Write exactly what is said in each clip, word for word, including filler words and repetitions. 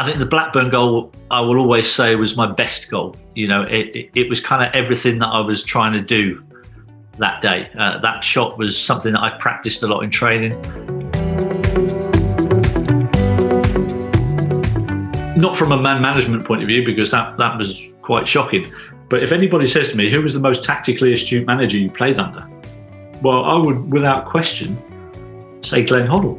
I think the Blackburn goal, I will always say, was my best goal. You know, it, it, it was kind of everything that I was trying to do that day. Uh, that shot was something that I practiced a lot in training. Not from a man management point of view, because that, that was quite shocking. But if anybody says to me, who was the most tactically astute manager you played under? Well, I would, without question, say Glenn Hoddle.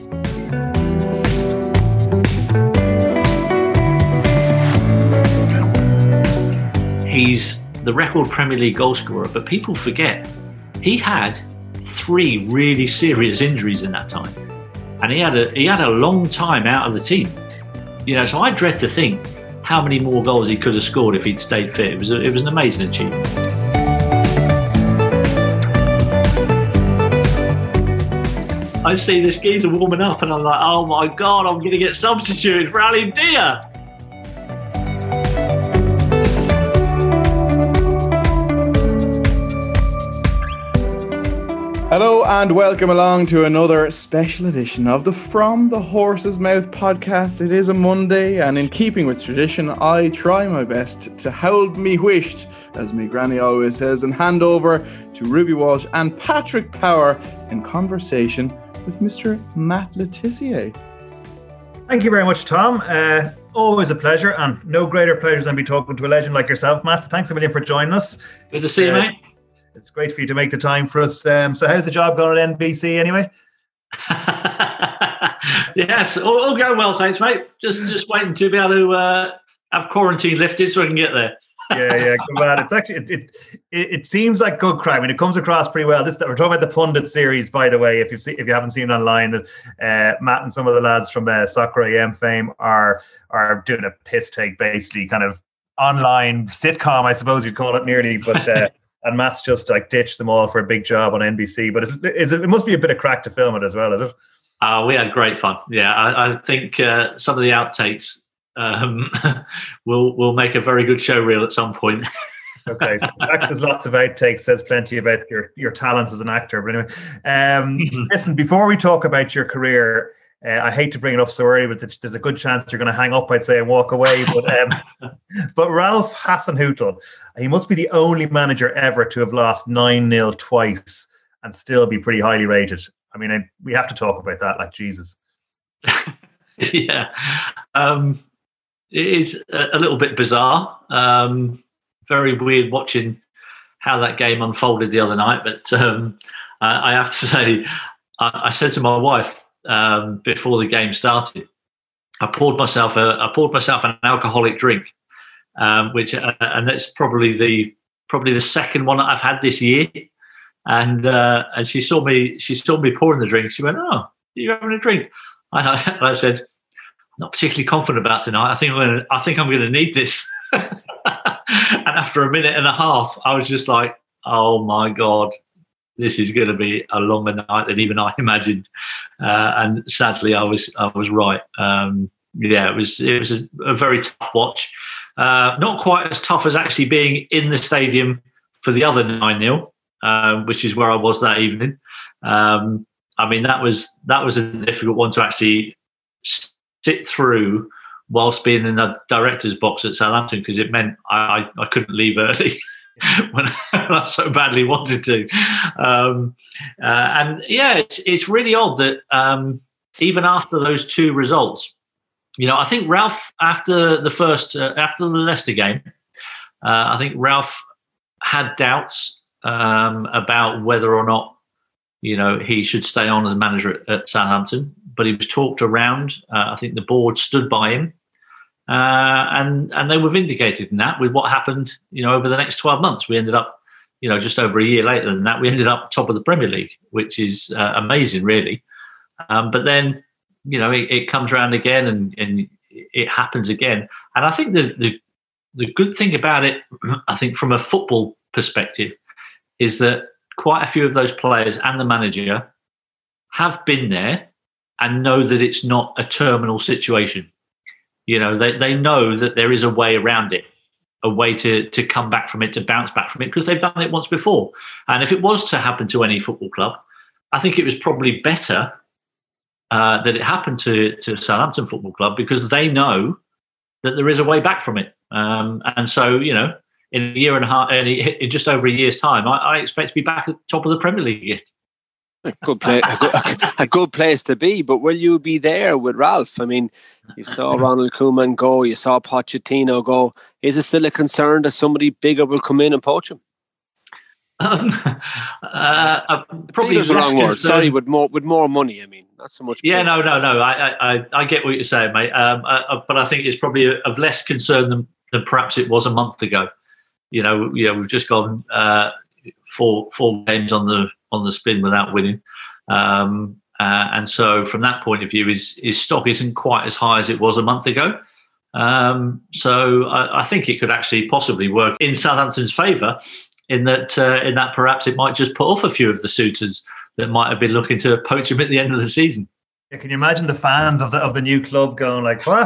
He's the record Premier League goalscorer, but people forget he had three really serious injuries in that time, and he had a he had a long time out of the team. You know, so I dread to think how many more goals he could have scored if he'd stayed fit. It was a, it was an amazing achievement. I see this geezer warming up, and I'm like, oh my God, I'm going to get substituted for Ali Dia. Hello and welcome along to another special edition of the From the Horse's Mouth podcast. It is a Monday, and in keeping with tradition, I try my best to hold me whisht, as me granny always says, and hand over to Ruby Walsh and Patrick Power in conversation with Mister Matt Le Tissier. Thank you very much, Tom. Uh, always a pleasure, and no greater pleasure than be talking to a legend like yourself, Matt. Thanks a million for joining us. Good to see you, uh, mate. It's great for you to make the time for us. Um, so how's the job going at N B C anyway? Yes, all, all going well, thanks, mate. Just just waiting to be able to uh, have quarantine lifted so I can get there. yeah, yeah, good man. It's actually, it, it it it seems like good crime. I mean, it comes across pretty well. This we're talking about the pundit series, by the way. If you've seen, if you haven't seen it online, that uh, Matt and some of the lads from uh, Soccer A M fame are are doing a piss take, basically, kind of online sitcom, I suppose you'd call it, nearly, but. Uh, And Matt's just like ditched them all for a big job on N B C. But it's, it's, it must be a bit of crack to film it as well, is it? Uh, we had great fun. Yeah, I, I think uh, some of the outtakes um, will will make a very good show reel at some point. Okay, so the fact there's lots of outtakes says plenty about your, your talents as an actor. But anyway, um, listen, before we talk about your career, Uh, I hate to bring it up so early, but there's a good chance you're going to hang up, I'd say, and walk away. But um, but Ralph Hasenhüttl, he must be the only manager ever to have lost nine nil twice and still be pretty highly rated. I mean, I, we have to talk about that, like Jesus. Yeah. Um, it is a, a little bit bizarre. Um, very weird watching how that game unfolded the other night. But um, I, I have to say, I, I said to my wife, Um, before the game started, I poured myself a I poured myself an alcoholic drink, um, which uh, and that's probably the probably the second one that I've had this year. And uh, and she saw me she saw me pouring the drink. She went, "Oh, are you having a drink?" And I, and I said, "Not particularly confident about tonight. I think I'm gonna I think I'm going to need this." And after a minute and a half, I was just like, "Oh my God. This is going to be a longer night than even I imagined," uh, and sadly, I was I was right. Um, yeah, it was it was a, a very tough watch. Uh, not quite as tough as actually being in the stadium for the other nine nil, uh, which is where I was that evening. Um, I mean, that was that was a difficult one to actually sit through whilst being in the director's box at Southampton, because it meant I, I, I couldn't leave early. when I so badly wanted to. Um, uh, and yeah, it's it's really odd that um, even after those two results, you know, I think Ralph, after the first, uh, after the Leicester game, uh, I think Ralph had doubts um, about whether or not, you know, he should stay on as manager at, at Southampton, but he was talked around. Uh, I think the board stood by him. Uh, and and they were vindicated in that with what happened, you know, over the next twelve months. We ended up, you know, just over a year later than that, we ended up top of the Premier League, which is uh, amazing, really. Um, but then, you know, it, it comes around again, and, and it happens again. And I think the, the the good thing about it, I think from a football perspective, is that quite a few of those players and the manager have been there and know that it's not a terminal situation. You know, they, they know that there is a way around it, a way to, to come back from it, to bounce back from it, because they've done it once before. And if it was to happen to any football club, I think it was probably better uh, that it happened to, to Southampton Football Club, because they know that there is a way back from it. Um, and so, you know, in a year and a half, in just over a year's time, I, I expect to be back at the top of the Premier League again. A good, play, a, good, a good place to be, but will you be there with Ralph? I mean, you saw Ronald Koeman go, you saw Pochettino go. Is it still a concern that somebody bigger will come in and poach him? Um, uh, probably the wrong word. Sorry, with more with more money. I mean, not so much. Yeah, no, no, no. I, I, I get what you're saying, mate. Um, uh, but I think it's probably of less concern than, than perhaps it was a month ago. You know, you know, we've just gone uh, four four games on the on the spin without winning, um, uh, and so from that point of view, his his stock isn't quite as high as it was a month ago. Um, so I, I think it could actually possibly work in Southampton's favour, in that uh, in that perhaps it might just put off a few of the suitors that might have been looking to poach him at the end of the season. Yeah, can you imagine the fans of the of the new club going like, "What?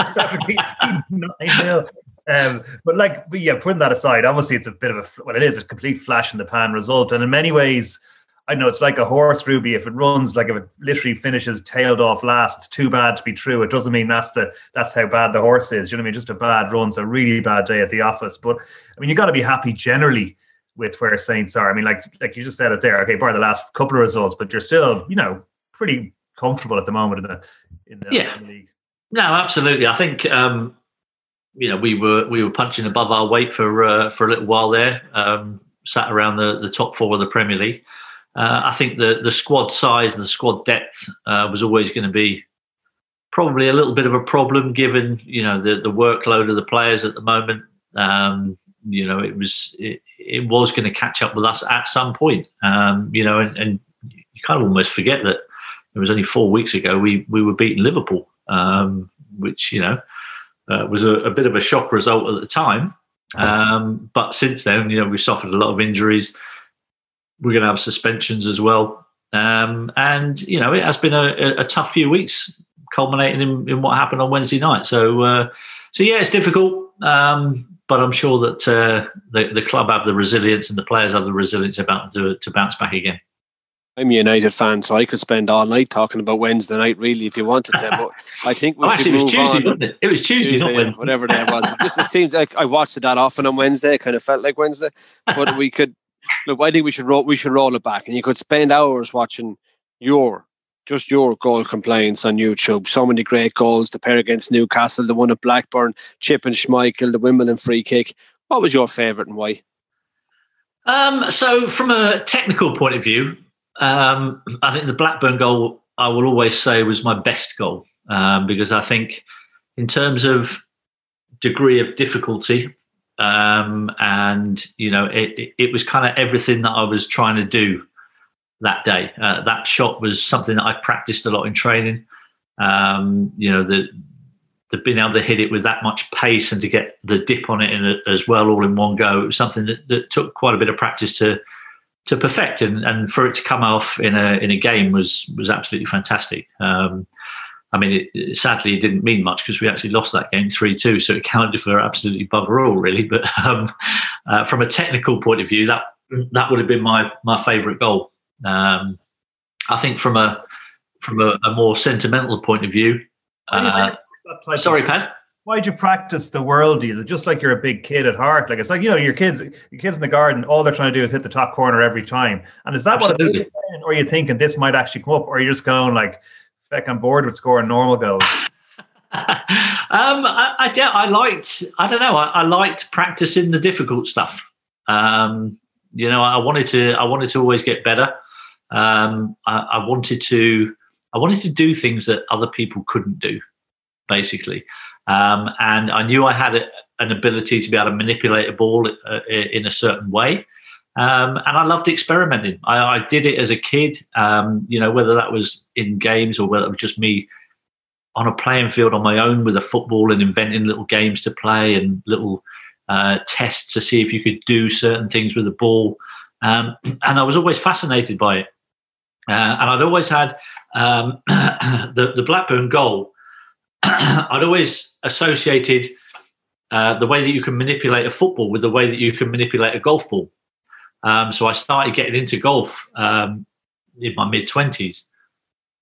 Um, but like, but yeah, putting that aside, obviously it's a bit of a, well, it is a complete flash in the pan result. And in many ways, I know it's like a horse, Ruby. If it runs, like if it literally finishes tailed off last, it's too bad to be true. It doesn't mean that's the that's how bad the horse is. You know what I mean? Just a bad run. So a really bad day at the office. But I mean, you got to be happy generally with where Saints are. I mean, like, like you just said it there. Okay, bar the last couple of results, but you're still, you know, pretty comfortable at the moment in the, in the, yeah. in the league. No, absolutely. I think, um, you know, we were we were punching above our weight for uh, for a little while there, um, sat around the, the top four of the Premier League. Uh, I think the the squad size and the squad depth uh, was always going to be probably a little bit of a problem, given, you know, the, the workload of the players at the moment. Um, you know, it was it, it was going to catch up with us at some point. Um, you know, and, and you kind of almost forget that it was only four weeks ago we we were beating Liverpool, um, which, you know, Uh, was a, a bit of a shock result at the time. Um, but since then, you know, we've suffered a lot of injuries. We're going to have suspensions as well. Um, and, you know, it has been a, a tough few weeks, culminating in, in what happened on Wednesday night. So, uh, so yeah, it's difficult. Um, but I'm sure that uh, the, the club have the resilience and the players have the resilience about to, to bounce back again. I'm a United fan, so I could spend all night talking about Wednesday night, really, if you wanted to. But I think we oh, should actually, move it was Tuesday, on. Wasn't it? It was Tuesday, Tuesday not Wednesday. Whatever day it was. It just it seems like I watched it that often on Wednesday. It kind of felt like Wednesday. But we could look. I think we should roll. We should roll it back, and you could spend hours watching your just your goal compliance on YouTube. So many great goals. The pair against Newcastle, the one at Blackburn, Chip and Schmeichel, the Wimbledon free kick. What was your favourite and why? Um, so, from a technical point of view, Um, I think the Blackburn goal, I will always say, was my best goal, um, because I think in terms of degree of difficulty, um, and, you know, it, it, it was kind of everything that I was trying to do that day. Uh, that shot was something that I practiced a lot in training. Um, you know, the, the being able to hit it with that much pace and to get the dip on it in a, as well, all in one go, it was something that, that took quite a bit of practice to to perfect, and, and for it to come off in a in a game was was absolutely fantastic. Um, I mean, it, it, sadly, it didn't mean much because we actually lost that game three two, so it counted for absolutely bugger all, really. But um, uh, from a technical point of view, that that would have been my my favourite goal. Um, I think from a from a, a more sentimental point of view. Uh, sorry, Pat. Why'd you practice the worldie? Is it just like you're a big kid at heart? Like, it's like, you know, your kids, your kids in the garden, all they're trying to do is hit the top corner every time. And is that Absolutely. What it is? Or are you thinking this might actually come up? Or are you just going like, feck, I'm bored with scoring normal goals? um, I, I, I liked, I don't know, I, I liked practicing the difficult stuff. Um, you know, I wanted to, I wanted to always get better. Um, I, I wanted to, I wanted to do things that other people couldn't do, basically. Um, and I knew I had a, an ability to be able to manipulate a ball uh, in a certain way. Um, and I loved experimenting. I, I did it as a kid, um, you know, whether that was in games or whether it was just me on a playing field on my own with a football and inventing little games to play and little uh, tests to see if you could do certain things with the ball. Um, and I was always fascinated by it. Uh, and I'd always had um, the, the Blackburn goal. I'd always associated uh, the way that you can manipulate a football with the way that you can manipulate a golf ball. Um, so I started getting into golf um, in my mid-twenties.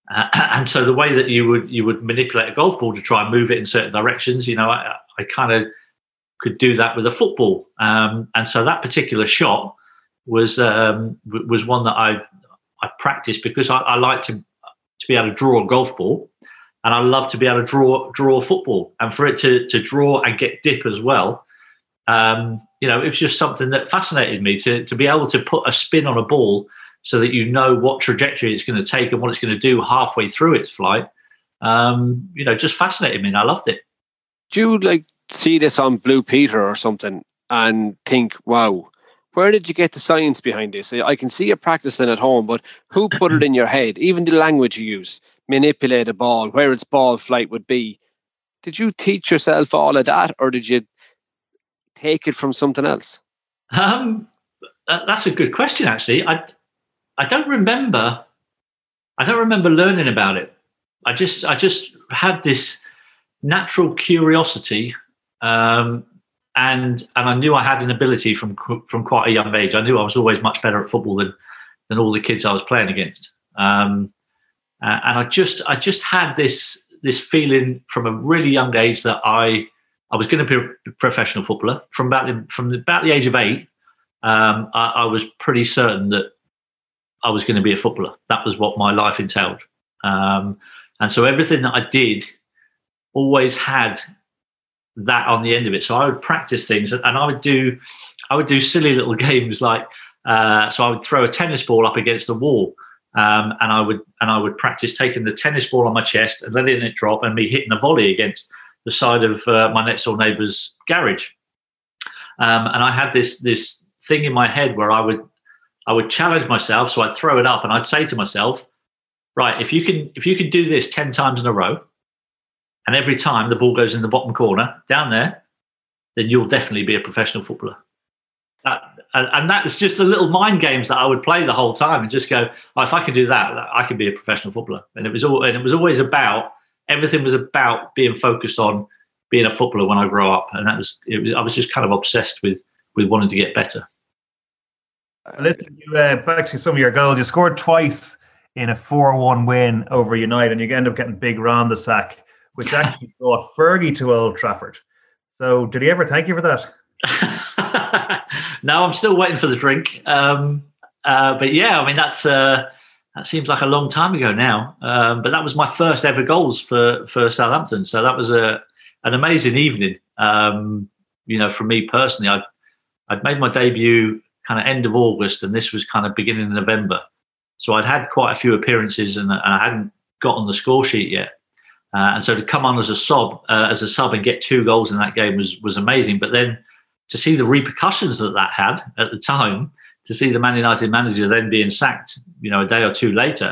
Uh, and so the way that you would you would manipulate a golf ball to try and move it in certain directions, you know, I, I kind of could do that with a football. Um, and so that particular shot was um, was one that I I practiced because I, I like to to be able to draw a golf ball, and I love to be able to draw draw a football, and for it to to draw and get dip as well. Um, you know, it was just something that fascinated me to to be able to put a spin on a ball so that you know what trajectory it's going to take and what it's going to do halfway through its flight. Um, you know, just fascinated me, and I loved it. Do you like see this on Blue Peter or something and think, wow, where did you get the science behind this? I can see you practicing at home, but who put it in your head? Even the language you use, manipulate a ball, where its ball flight would be. Did you teach yourself all of that, or did you take it from something else? Um, that's a good question, actually. I I don't remember. I don't remember learning about it. I just I just had this natural curiosity. Um, and and I knew I had an ability from from quite a young age. I knew I was always much better at football than than all the kids I was playing against. Um, uh, and I just I just had this this feeling from a really young age that I I was going to be a professional footballer. From about the, from the, about the age of eight, um, I, I was pretty certain that I was going to be a footballer. That was what my life entailed. Um, and so everything that I did always had that on the end of it. So I would practice things, and I would do, I would do silly little games like, uh, so I would throw a tennis ball up against a wall, um, and I would and I would practice taking the tennis ball on my chest and letting it drop, and me hitting a volley against the side of uh, my next door neighbour's garage. Um, and I had this this thing in my head where I would I would challenge myself. So I'd throw it up, and I'd say to myself, right, if you can if you can do this ten times in a row, and every time the ball goes in the bottom corner down there, then you'll definitely be a professional footballer. Uh, and, and that's just the little mind games that I would play the whole time, and just go, oh, if I can do that, I can be a professional footballer. And it was all, and it was always about, everything was about being focused on being a footballer when I grow up. And that was, it was I was just kind of obsessed with with wanting to get better. Listen, you, uh, back to some of your goals. You scored twice in a four one win over United, and you end up getting big Ron the sack, which actually brought Fergie to Old Trafford. So did he ever thank you for that? No, I'm still waiting for the drink. Um, uh, but yeah, I mean, that's uh, that seems like a long time ago now. Um, but that was my first ever goals for, for Southampton. So that was a an amazing evening. Um, you know, for me personally, I'd, I'd made my debut kind of end of August, and this was kind of beginning of November. So I'd had quite a few appearances, and, and I hadn't got on the score sheet yet. Uh, and so to come on as a sub, uh, as a sub, and get two goals in that game was was amazing. But then to see the repercussions that that had at the time, to see the Man United manager then being sacked, you know, a day or two later,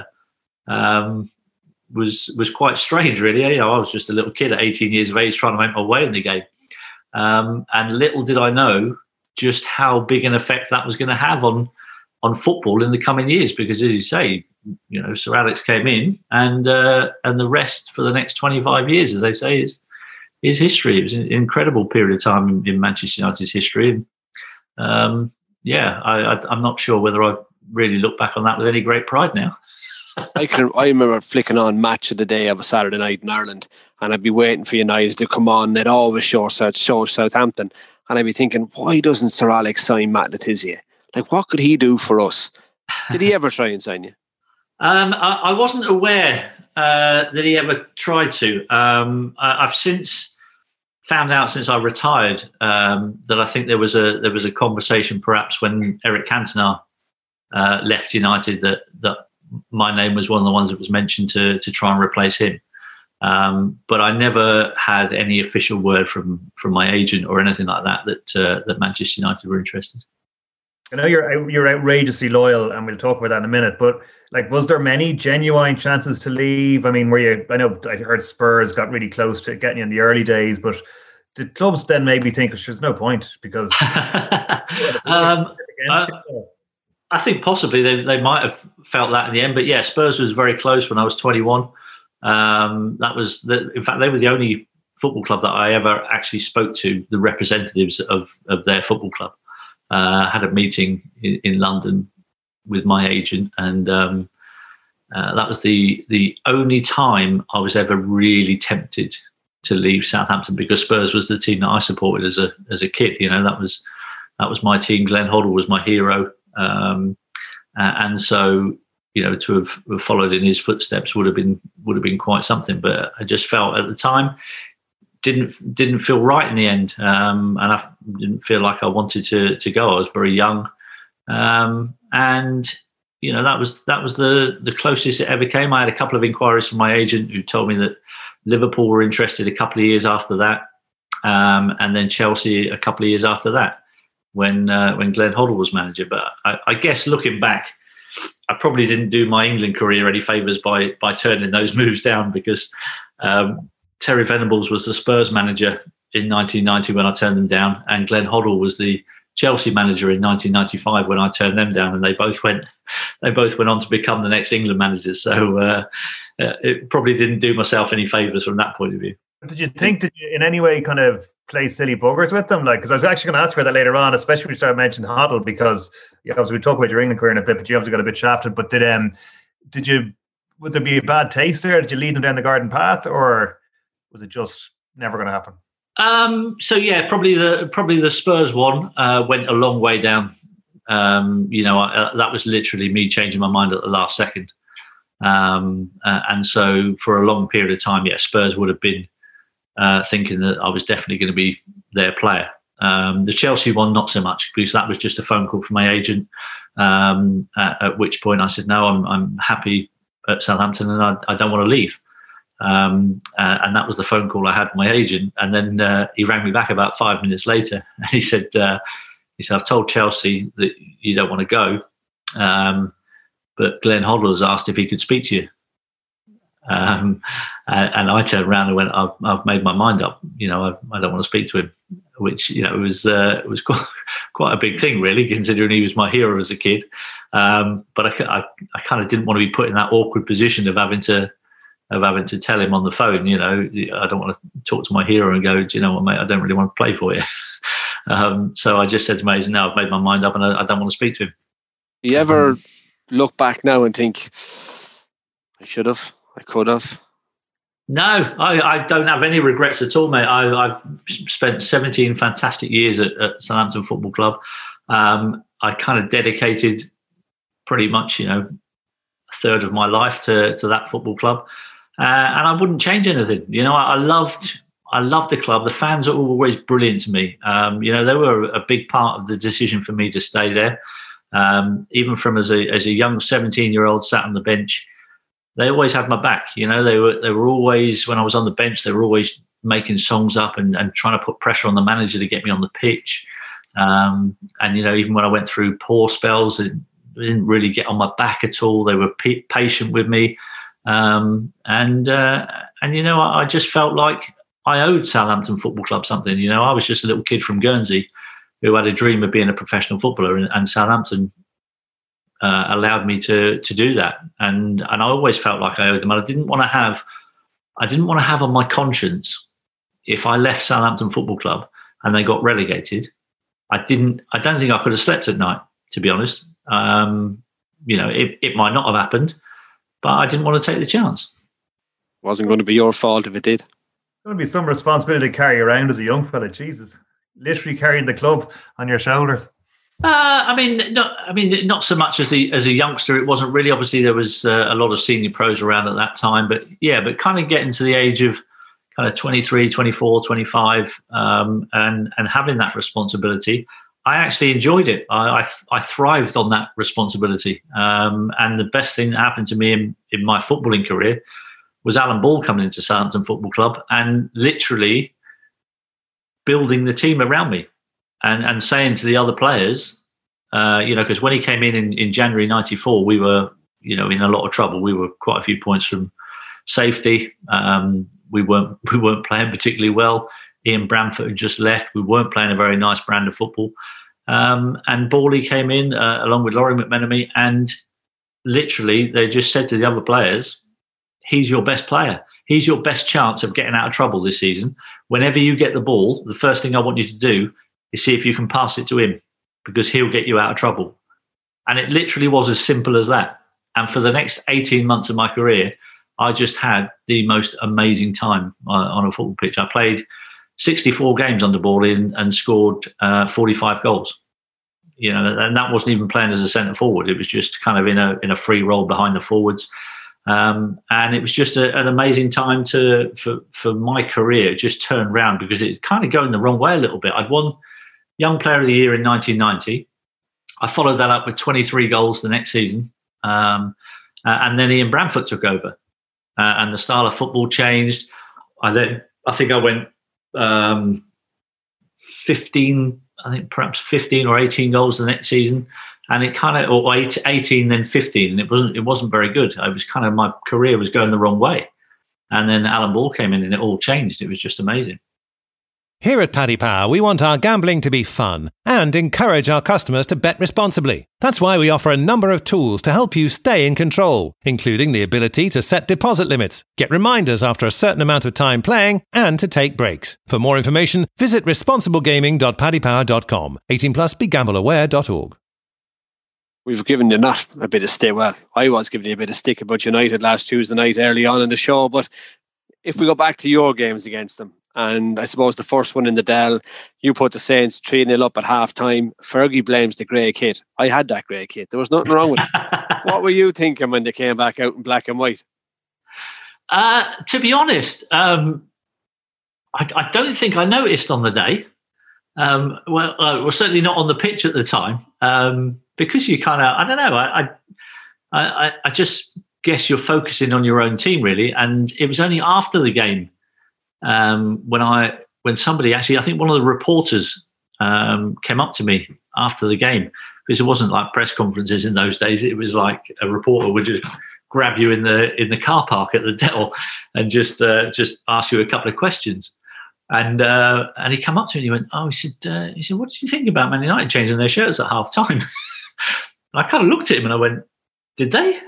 um, was was quite strange, really. You know, I was just a little kid at eighteen years of age trying to make my way in the game, um, and little did I know just how big an effect that was going to have on on football in the coming years. Because, as you say, you know, Sir Alex came in, and uh, and the rest for the next twenty-five years, as they say, is is history. It was an incredible period of time in, in Manchester United's history. And um, yeah, I, I, I'm not sure whether I really look back on that with any great pride now. I can. I remember flicking on Match of the Day of a Saturday night in Ireland, and I'd be waiting for United to come on. They'd always show South, show Southampton, and I'd be thinking, why doesn't Sir Alex sign Matt Le Tissier? Like, what could he do for us? Did he ever try and sign you? Um, I, I wasn't aware uh, that he ever tried to. Um, I, I've since found out, since I retired, um, that I think there was a there was a conversation, perhaps when Eric Cantona uh, left United, that that my name was one of the ones that was mentioned to to try and replace him. Um, but I never had any official word from from my agent or anything like that that uh, that Manchester United were interested. I know you're you're outrageously loyal, and we'll talk about that in a minute. But like, was there many genuine chances to leave? I mean, were you? I know I heard Spurs got really close to getting you in the early days, but did clubs then maybe think there's no point because? um, uh, I think possibly they they might have felt that in the end, but yeah, Spurs was very close when I was twenty-one. Um, that was the, in fact, they were the only football club that I ever actually spoke to the representatives of of their football club. Uh, had a meeting in, in London with my agent, and um, Uh, that was the the only time I was ever really tempted to leave Southampton, because Spurs was the team that I supported as a as a kid. You know, that was that was my team. Glenn Hoddle was my hero, um, uh, and so you know to have, have followed in his footsteps would have been would have been quite something. But I just felt at the time didn't didn't feel right in the end, um, and I didn't feel like I wanted to to go. I was very young, um, and. You know, that was that was the, the closest it ever came. I had a couple of inquiries from my agent who told me that Liverpool were interested a couple of years after that, um, and then Chelsea a couple of years after that when uh, when Glenn Hoddle was manager. But I, I guess looking back, I probably didn't do my England career any favours by by turning those moves down, because um, Terry Venables was the Spurs manager in nineteen ninety when I turned them down, and Glenn Hoddle was the Chelsea manager in nineteen ninety-five when I turned them down, and they both went they both went on to become the next England managers. So uh, uh, it probably didn't do myself any favours from that point of view. Did you think, did you in any way kind of play silly buggers with them? Like, because I was actually going to ask for that later on, especially when you started mentioning Hoddle, because you know, as we talk about your England career in a bit, but you obviously got a bit shafted. But did um did you would there be a bad taste there? Did you lead them down the garden path, or was it just never going to happen? Um, so yeah, probably the probably the Spurs one uh, went a long way down. Um, you know, uh, that was literally me changing my mind at the last second. Um, uh, and so for a long period of time, yeah, Spurs would have been uh, thinking that I was definitely going to be their player. Um, the Chelsea one, not so much, because that was just a phone call from my agent. Um, at, at which point I said, no, I'm I'm happy at Southampton and I, I don't want to leave. Um, uh, and that was the phone call I had with my agent. And then uh, he rang me back about five minutes later, and he said, uh, "He said I've told Chelsea that you don't want to go, um, but Glenn Hoddle has asked if he could speak to you." Um, and, and I turned around and went, "I've, I've made my mind up. You know, I, I don't want to speak to him." Which, you know, was uh, it was quite, quite a big thing, really, considering he was my hero as a kid. Um, but I, I, I kind of didn't want to be put in that awkward position of having to. of having to tell him on the phone, you know, I don't want to talk to my hero and go, do you know what, mate, I don't really want to play for you. um, so I just said to my agent, no, I've made my mind up and I, I don't want to speak to him. Do you ever um, look back now and think, I should have, I could have? No, I, I don't have any regrets at all, mate. I, I've spent seventeen fantastic years at, at Southampton Football Club. Um, I kind of dedicated pretty much, you know, a third of my life to, to that football club. Uh, and I wouldn't change anything. You know, I, I loved I loved the club. The fans are always brilliant to me. Um, you know, they were a big part of the decision for me to stay there. Um, even from as a as a young seventeen-year-old sat on the bench, they always had my back. You know, they were they were always, when I was on the bench, they were always making songs up and, and trying to put pressure on the manager to get me on the pitch. Um, and, you know, even when I went through poor spells, they didn't really get on my back at all. They were p- patient with me. Um, and, uh, and you know, I, I just felt like I owed Southampton Football Club something. You know, I was just a little kid from Guernsey who had a dream of being a professional footballer, and, and Southampton uh, allowed me to to do that. And and I always felt like I owed them. And I didn't want to have, I didn't want to have on my conscience if I left Southampton Football Club and they got relegated. I didn't. I don't think I could have slept at night, to be honest. Um, you know, it, it might not have happened, but I didn't want to take the chance. Wasn't going to be your fault if it did. It's going to be some responsibility to carry around as a young fella. Jesus, literally carrying the club on your shoulders. Uh, I mean, not. I mean, not so much as a as a youngster. It wasn't really. Obviously, there was uh, a lot of senior pros around at that time. But yeah, but kind of getting to the age of kind of twenty-three, twenty-four, twenty-five, um, and and having that responsibility, I actually enjoyed it. I I, I thrived on that responsibility. Um, and the best thing that happened to me in, in my footballing career was Alan Ball coming into Southampton Football Club and literally building the team around me. And and saying to the other players, uh, you know, because when he came in, in in January ninety-four, we were, you know, in a lot of trouble. We were quite a few points from safety. Um, we weren't we weren't playing particularly well. Ian Bramford had just left. We weren't playing a very nice brand of football. Um, and Bawley came in uh, along with Laurie McMenemy, and literally they just said to the other players, "He's your best player. He's your best chance of getting out of trouble this season. Whenever you get the ball, the first thing I want you to do is see if you can pass it to him, because he'll get you out of trouble." And it literally was as simple as that. And for the next eighteen months of my career, I just had the most amazing time on, on a football pitch. I played sixty-four games under ball in and scored uh, forty-five goals. You know, and that wasn't even playing as a centre forward. It was just kind of in a in a free role behind the forwards. Um, and it was just a, an amazing time to for, for my career. It just turned round because it was kind of going the wrong way a little bit. I'd won Young Player of the Year in nineteen ninety. I followed that up with twenty-three goals the next season. Um, uh, and then Ian Branfoot took over. Uh, and the style of football changed. I then, I think I went um, fifteen, I think perhaps fifteen or eighteen goals the next season, and it kind of, or eight, eighteen, then fifteen, and it wasn't, it wasn't very good. I was kind of, my career was going the wrong way, and then Alan Ball came in, and it all changed. It was just amazing. Here at Paddy Power, we want our gambling to be fun and encourage our customers to bet responsibly. That's why we offer a number of tools to help you stay in control, including the ability to set deposit limits, get reminders after a certain amount of time playing, and to take breaks. For more information, visit responsible gaming dot paddy power dot com. eighteen plus, be gamble aware dot org. We've given you not a bit of stick. Well, I was giving you a bit of stick about United last Tuesday night early on in the show, but if we go back to your games against them, and I suppose the first one in the Dell, you put the Saints three nil up at half time. Fergie blames the grey kit. I had that grey kit. There was nothing wrong with it. What were you thinking when they came back out in black and white? Uh, to be honest, um, I, I don't think I noticed on the day. Um, well, uh, well, certainly not on the pitch at the time, um, because you kind of, I don't know, I, I, I, I just guess you're focusing on your own team, really. And it was only after the game um, when I, when somebody actually, I think one of the reporters um, came up to me after the game, because it wasn't like press conferences in those days. It was like a reporter would just grab you in the in the car park at the Dell and just uh, just ask you a couple of questions. And uh, and he came up to me and he went, oh, he said, uh, he said, what did you think about Man United changing their shirts at half time? I kind of looked at him and I went, did they?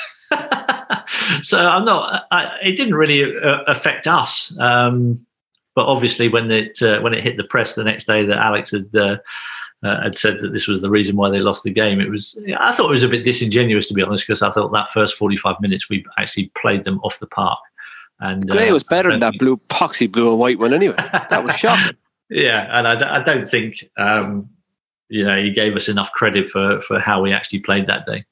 So I'm not. I, it didn't really uh, affect us, um, but obviously when it uh, when it hit the press the next day that Alex had uh, uh, had said that this was the reason why they lost the game, it was. I thought it was a bit disingenuous, to be honest, because I thought that first forty-five minutes we actually played them off the park. And Gray uh, was better than that blue poxy blue and white one anyway. That was shocking. Yeah, and I, I don't think um, you know he gave us enough credit for for how we actually played that day.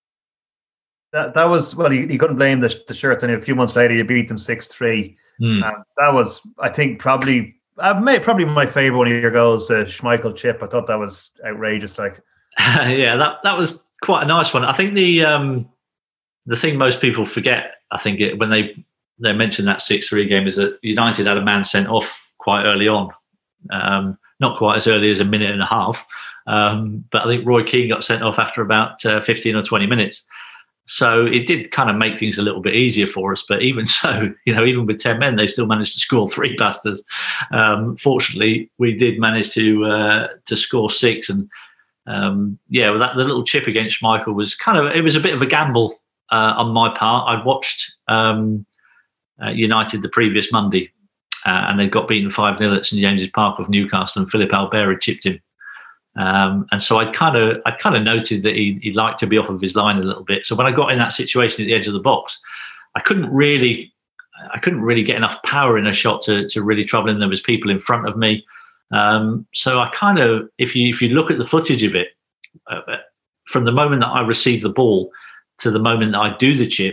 That that was well. You, you couldn't blame the, the shirts. And a few months later, you beat them six three. Mm. And that was, I think, probably uh, may, probably my favorite one of your goals, the Schmeichel chip. I thought that was outrageous. Like, yeah, that that was quite a nice one. I think the um, the thing most people forget, I think, it, when they they mention that six three game, is that United had a man sent off quite early on. Um, not quite as early as a minute and a half, um, but I think Roy Keane got sent off after about uh, fifteen or twenty minutes. So it did kind of make things a little bit easier for us. But even so, you know, even with ten men, they still managed to score three bastards. Um, fortunately, we did manage to uh, to score six. And um, yeah, well, that the little chip against Schmeichel was kind of, it was a bit of a gamble uh, on my part. I'd watched um, uh, United the previous Monday, uh, and they got beaten five nil at St James's Park with Newcastle, and Philippe Albert had chipped him. Um, and so I'd kind of, I'd kind of noted that he, he liked to be off of his line a little bit. So when I got in that situation at the edge of the box, I couldn't really, I couldn't really get enough power in a shot to to really trouble him. There was people in front of me, um, so I kind of, if you if you look at the footage of it, uh, from the moment that I receive the ball to the moment that I do the chip,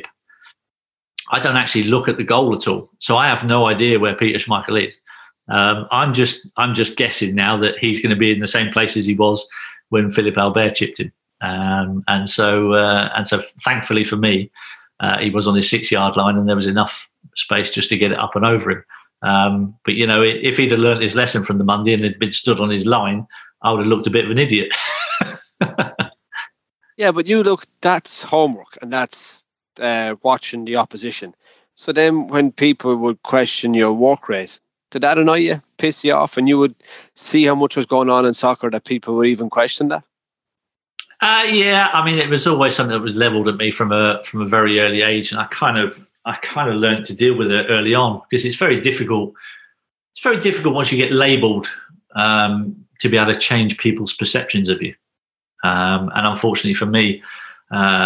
I don't actually look at the goal at all. So I have no idea where Peter Schmeichel is. Um, I'm just I'm just guessing now that he's going to be in the same place as he was when Philippe Albert chipped him, um, and so uh, and so thankfully for me, uh, he was on his six yard line and there was enough space just to get it up and over him. Um, but you know, if he'd have learnt his lesson from the Monday and had been stood on his line, I would have looked a bit of an idiot. Yeah, but you look, that's homework and that's uh, watching the opposition. So then when people would question your work rate, did that annoy you, piss you off, and you would see how much was going on in soccer that people would even question that? Uh, yeah, I mean, it was always something that was levelled at me from a from a very early age, and I kind of I kind of learned to deal with it early on, because it's very difficult. It's very difficult once you get labelled um, to be able to change people's perceptions of you. Um, and unfortunately for me, uh,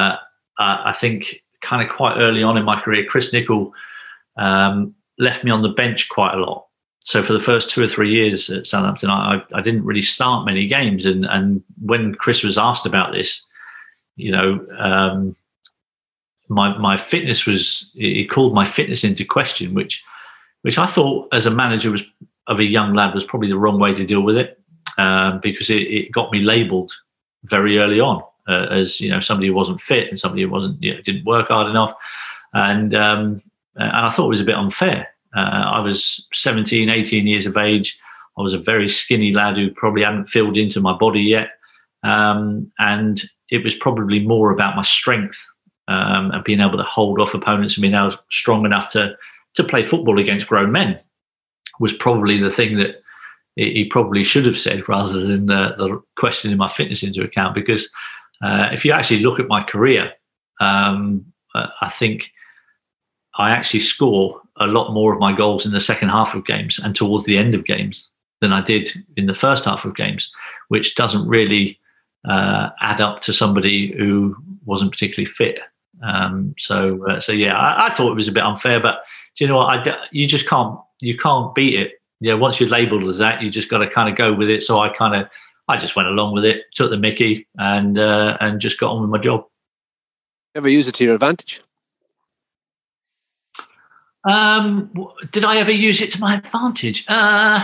uh, I think kind of quite early on in my career, Chris Nicholl um, left me on the bench quite a lot. So for the first two or three years at Southampton, I, I didn't really start many games. And, and when Chris was asked about this, you know, um, my my fitness was, he called my fitness into question, which which I thought as a manager was of a young lad was probably the wrong way to deal with it, um, because it, it got me labelled very early on uh, as, you know, somebody who wasn't fit and somebody who wasn't, you know, didn't work hard enough. And, um, and I thought it was a bit unfair. Uh, I was seventeen, eighteen years of age. I was a very skinny lad who probably hadn't filled into my body yet. Um, and it was probably more about my strength um, and being able to hold off opponents and being able strong enough to, to play football against grown men was probably the thing that he probably should have said, rather than the, the questioning my fitness into account. Because uh, if you actually look at my career, um, uh, I think I actually score a lot more of my goals in the second half of games and towards the end of games than I did in the first half of games, which doesn't really uh, add up to somebody who wasn't particularly fit. Um, so, uh, so yeah, I, I thought it was a bit unfair, but do you know what? I, you just can't, you can't beat it. Yeah, once you're labelled as that, you just got to kind of go with it. So I kind of, I just went along with it, took the mickey, and uh, and just got on with my job. Ever use it to your advantage? Um, did I ever use it to my advantage? Uh,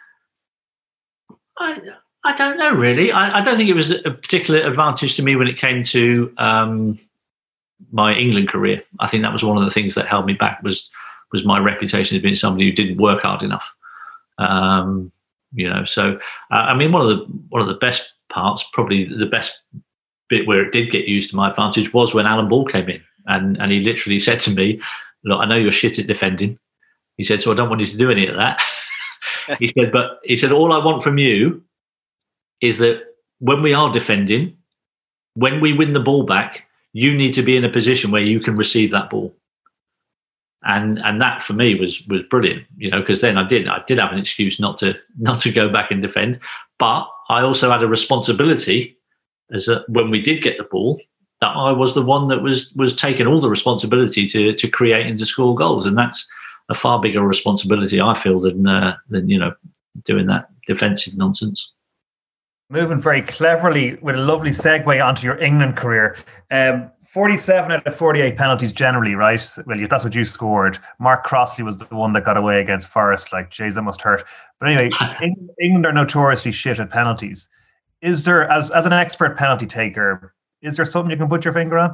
I I don't know really. I, I don't think it was a particular advantage to me when it came to um, my England career. I think that was one of the things that held me back was was my reputation as being somebody who didn't work hard enough. Um, you know, so uh, I mean, one of the one of the best parts, probably the best bit where it did get used to my advantage, was when Alan Ball came in, and and he literally said to me, "Look, I know you're shit at defending." He said, "So I don't want you to do any of that." He said, "But he said, all I want from you is that when we are defending, when we win the ball back, you need to be in a position where you can receive that ball." And and that for me was was brilliant, you know, because then I did I did have an excuse not to not to go back and defend, but I also had a responsibility as a, when we did get the ball, that I was the one that was was taking all the responsibility to to create and to score goals, and that's a far bigger responsibility, I feel, than uh, than you know doing that defensive nonsense. Moving very cleverly with a lovely segue onto your England career. Um, forty-seven out of forty-eight penalties generally, right? Well, that's what you scored. Mark Crossley was the one that got away against Forest. Like, jeez, that must hurt. But anyway, England are notoriously shit at penalties. Is there, as as an expert penalty taker, is there something you can put your finger on?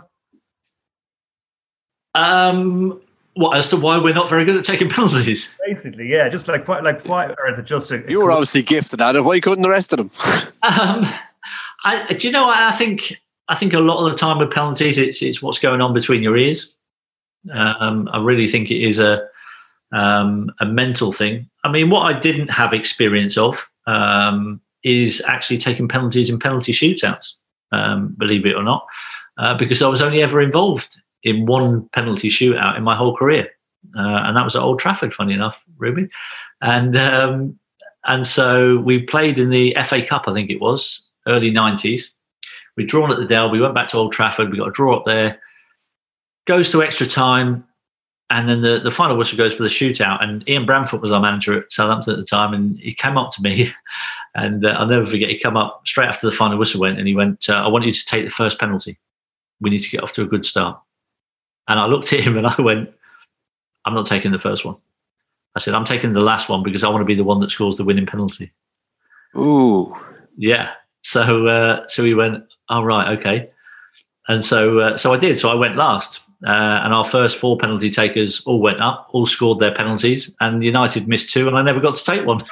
Um, what, as to why we're not very good at taking penalties? Basically, yeah. Just like why, like why, or is it just a? You were obviously gifted at it. Why couldn't the rest of them? um, I, do you know? I think I think a lot of the time with penalties, it's it's what's going on between your ears. Um, I really think it is a um, a mental thing. I mean, what I didn't have experience of um, is actually taking penalties in penalty shootouts. Um, believe it or not, uh, because I was only ever involved in one penalty shootout in my whole career, uh, and that was at Old Trafford. Funny enough, Ruby, and um, and so we played in the F A Cup. I think it was early nineties. We'd drawn at the Dell. We went back to Old Trafford. We got a draw up there. Goes to extra time, and then the, the final whistle goes for the shootout. And Ian Bramford was our manager at Southampton at the time, and he came up to me, and uh, I'll never forget. He came up straight after the final whistle went, and he went, uh, "I want you to take the first penalty. We need to get off to a good start." And I looked at him and I went, "I'm not taking the first one." I said, "I'm taking the last one because I want to be the one that scores the winning penalty." Ooh, yeah. So uh, so he went, "Oh right, okay." And so uh, so I did. So I went last. Uh, and our first four penalty takers all went up, all scored their penalties, and United missed two, and I never got to take one.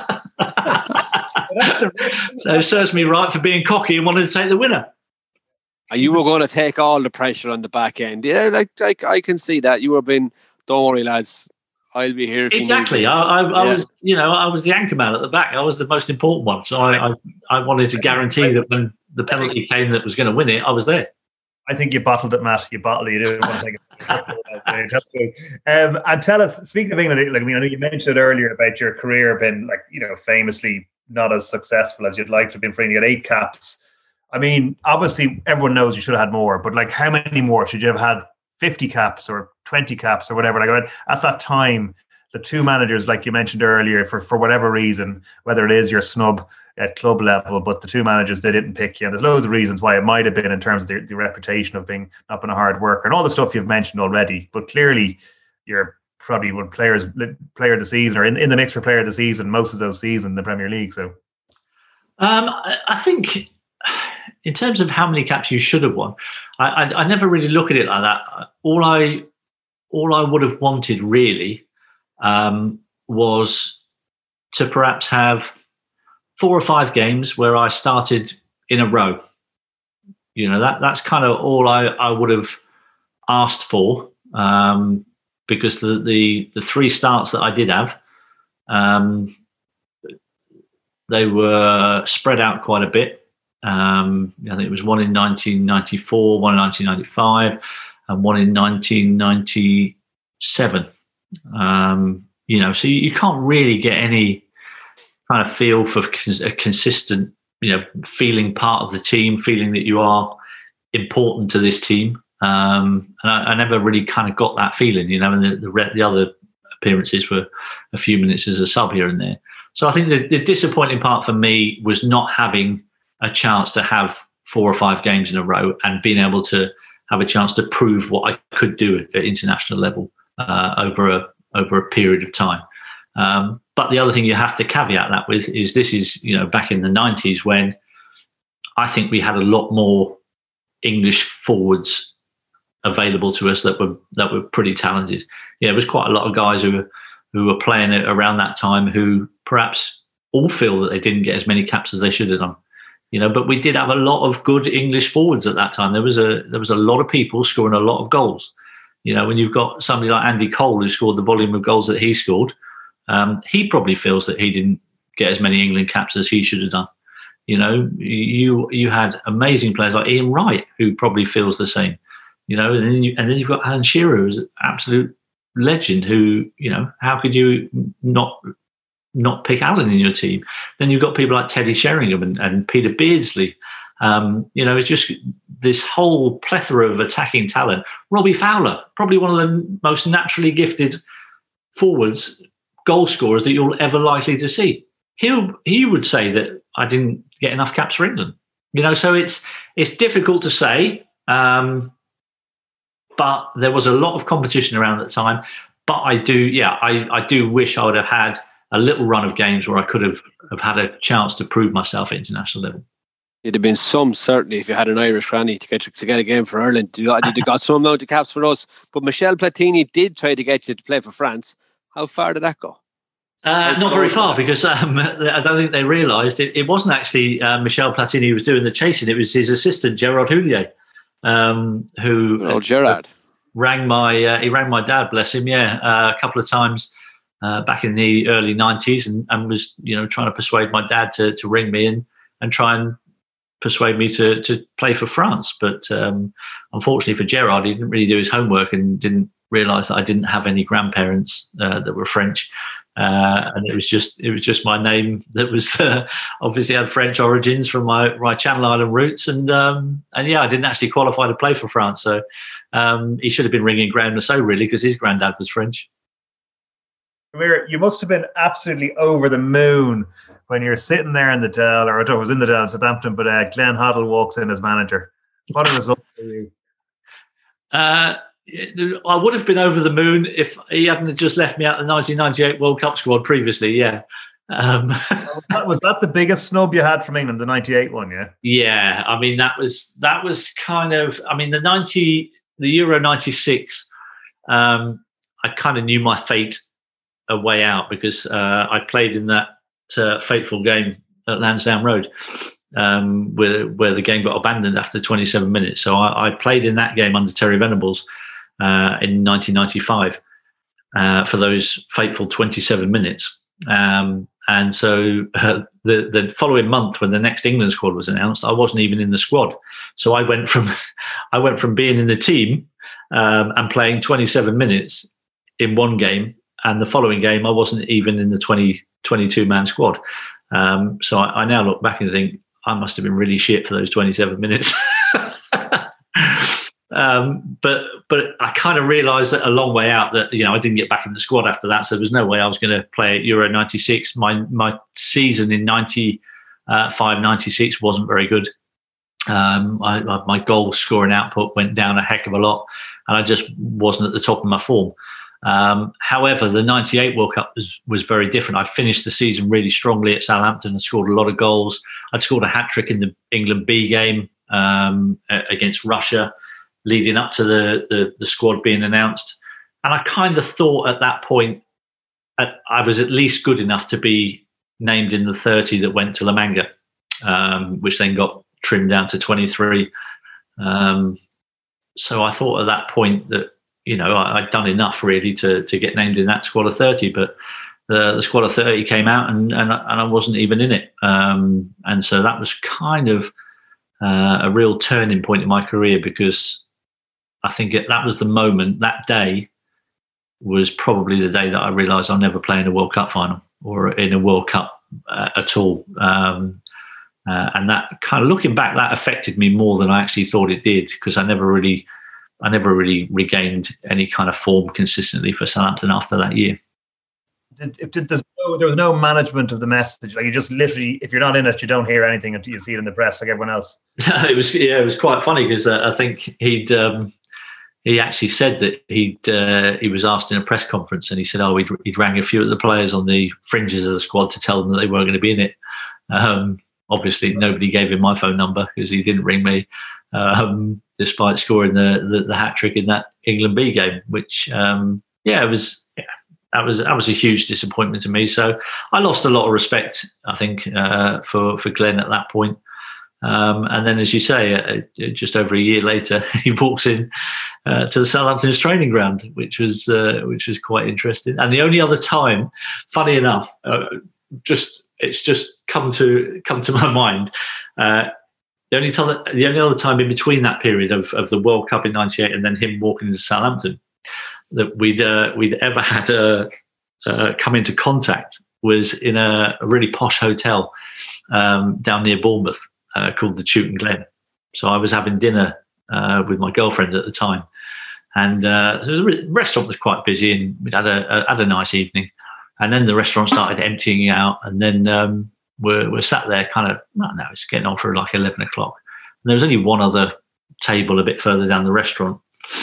So it serves me right for being cocky and wanting to take the winner. You were going to take all the pressure on the back end. Yeah, like, like I can see that. You were being, "Don't worry, lads, I'll be here." If exactly. You I, I, I yeah. was, you know, I was the anchor man at the back. I was the most important one. So I, I, I wanted to guarantee that when the penalty came that was going to win it, I was there. I think you bottled it, Matt. You bottled it. You didn't want to take it. That's That's good. Um, and tell us, speaking of England, like I mean, I know you mentioned earlier about your career being, like, you know, famously not as successful as you'd like to have been for. You had eight caps. I mean, obviously everyone knows you should have had more, but like, how many more should you have had? fifty caps or twenty caps or whatever. Like at that time, the two managers, like you mentioned earlier, for, for whatever reason, whether it is your snub at club level, but the two managers, they didn't pick you. And there's loads of reasons why it might have been in terms of the, the reputation of being not being a hard worker and all the stuff you've mentioned already. But clearly, you're probably one players player of the season or in, in the mix for player of the season most of those seasons in the Premier League. So, um, I, I think in terms of how many caps you should have won, I, I, I never really look at it like that. All I all I would have wanted really um, was to perhaps have four or five games where I started in a row. You know, that that's kind of all I, I would have asked for, um, because the, the the three starts that I did have, um, they were spread out quite a bit. Um, I think it was one in nineteen ninety-four, one in nineteen ninety-five, and one in nineteen ninety-seven. Um, you know, so you, you can't really get any kind of feel for a consistent, you know, feeling part of the team, feeling that you are important to this team. Um, and I, I never really kind of got that feeling, you know, and the, the, the other appearances were a few minutes as a sub here and there. So I think the, the disappointing part for me was not having a chance to have four or five games in a row and being able to have a chance to prove what I could do at, at international level uh, over a over a period of time. Um, but the other thing you have to caveat that with is this is, you know, back in the nineties when I think we had a lot more English forwards available to us that were that were pretty talented. Yeah, there was quite a lot of guys who were who were playing it around that time who perhaps all feel that they didn't get as many caps as they should have done. You know, but we did have a lot of good English forwards at that time. There was a there was a lot of people scoring a lot of goals. You know, when you've got somebody like Andy Cole who scored the volume of goals that he scored, um, he probably feels that he didn't get as many England caps as he should have done. You know, you you had amazing players like Ian Wright who probably feels the same. You know, and then you, and then you've got Alan Shearer who's an absolute legend. Who, you know, how could you not not pick Alan in your team? Then you've got people like Teddy Sheringham and, and Peter Beardsley. Um, you know, it's just this whole plethora of attacking talent. Robbie Fowler, probably one of the most naturally gifted forwards, goal scorers that you'll ever likely to see. He he would say that I didn't get enough caps for England. You know, so it's it's difficult to say. Um, but there was a lot of competition around at the time. But I do, yeah, I, I do wish I would have had a little run of games where I could have, have had a chance to prove myself at international level. It'd have been some, certainly, if you had an Irish granny to get to get a game for Ireland. You'd have got some amount of caps for us. But Michel Platini did try to get you to play for France. How far did that go? Uh, not very far, because um, I don't think they realised it, it wasn't actually uh, Michel Platini who was doing the chasing. It was his assistant, Gerard Houllier, um, who oh, Gerard. rang my uh, he rang my dad, bless him, yeah, uh, a couple of times uh, back in the early nineties, and, and was, you know, trying to persuade my dad to to ring me and and try and persuade me to to play for France. But um, unfortunately for Gerard, he didn't really do his homework and didn't realise that I didn't have any grandparents uh, that were French. Uh, and it was just it was just my name that was uh, obviously had French origins from my, my Channel Island roots, and um, and yeah, I didn't actually qualify to play for France. So um, he should have been ringing Graham Nassau, really, because his granddad was French. Amir, you must have been absolutely over the moon when you're sitting there in the Dell, or I don't know, it was in the Dell in Southampton, but uh, Glenn Hoddle walks in as manager. What a result for you! Uh, I would have been over the moon if he hadn't just left me out the nineteen ninety-eight World Cup squad previously, yeah. Um, was that the biggest snub you had from England, the ninety-eight one, yeah? Yeah, I mean, that was that was kind of, I mean, the ninety, the Euro ninety-six, um, I kind of knew my fate a way out, because uh, I played in that uh, fateful game at Lansdowne Road, um, where, where the game got abandoned after twenty-seven minutes. So I, I played in that game under Terry Venables Uh, in nineteen ninety-five uh, for those fateful twenty-seven minutes. Um, and so uh, the, the following month, when the next England squad was announced, I wasn't even in the squad. So I went from I went from being in the team um, and playing twenty-seven minutes in one game, and the following game I wasn't even in the twenty, twenty-two man squad. Um, so I, I now look back and think I must have been really shit for those twenty-seven minutes. um, but but I kind of realised that a long way out that, you know, I didn't get back in the squad after that, so there was no way I was going to play at Euro ninety-six. My my season in ninety-five ninety-six wasn't very good. Um, I, my goal scoring output went down a heck of a lot, and I just wasn't at the top of my form. Um, however, the ninety-eight World Cup was, was very different. I finished the season really strongly at Southampton and scored a lot of goals. I'd scored a hat-trick in the England B game um, against Russia, leading up to the, the, the squad being announced. And I kind of thought at that point I was at least good enough to be named in the thirty that went to La Manga, um, which then got trimmed down to twenty-three. Um, so I thought at that point that, you know, I, I'd done enough really to to get named in that squad of thirty, but the, the squad of thirty came out and and, and I wasn't even in it. Um, and so that was kind of uh, a real turning point in my career, because I think it, that was the moment, that day was probably the day that I realised I'll never play in a World Cup final or in a World Cup uh, at all. Um, Uh, and that kind of, looking back, that affected me more than I actually thought it did, because I never really, I never really regained any kind of form consistently for Southampton after that year. Did, if did, no, there was no management of the message. Like, you just literally, if you're not in it, you don't hear anything until you see it in the press, like everyone else. it was, yeah, it was quite funny, because uh, I think he'd, um, he actually said that he'd, uh, he was asked in a press conference, and he said, "Oh, he'd, he'd rang a few of the players on the fringes of the squad to tell them that they weren't going to be in it." Um, Obviously, nobody gave him my phone number because he didn't ring me, um, despite scoring the, the, the hat trick in that England B game. Which, um, yeah, it was yeah, that was that was a huge disappointment to me. So I lost a lot of respect, I think, uh, for for Glenn at that point. Um, and then, as you say, uh, just over a year later, he walks in uh, to the Southampton's training ground, which was uh, which was quite interesting. And the only other time, funny enough, uh, just. It's just come to come to my mind. Uh, the only time, the only other time in between that period of, of the World Cup in ninety-eight and then him walking into Southampton that we'd uh, we'd ever had uh, uh, come into contact was in a, a really posh hotel um, down near Bournemouth uh, called the Chewton Glen. So I was having dinner uh, with my girlfriend at the time, and uh, the restaurant was quite busy, and we'd had a, a had a nice evening. And then the restaurant started emptying out, and then um, we're we're sat there, kind of, I don't know, it's getting on for like eleven o'clock. And there was only one other table a bit further down the restaurant,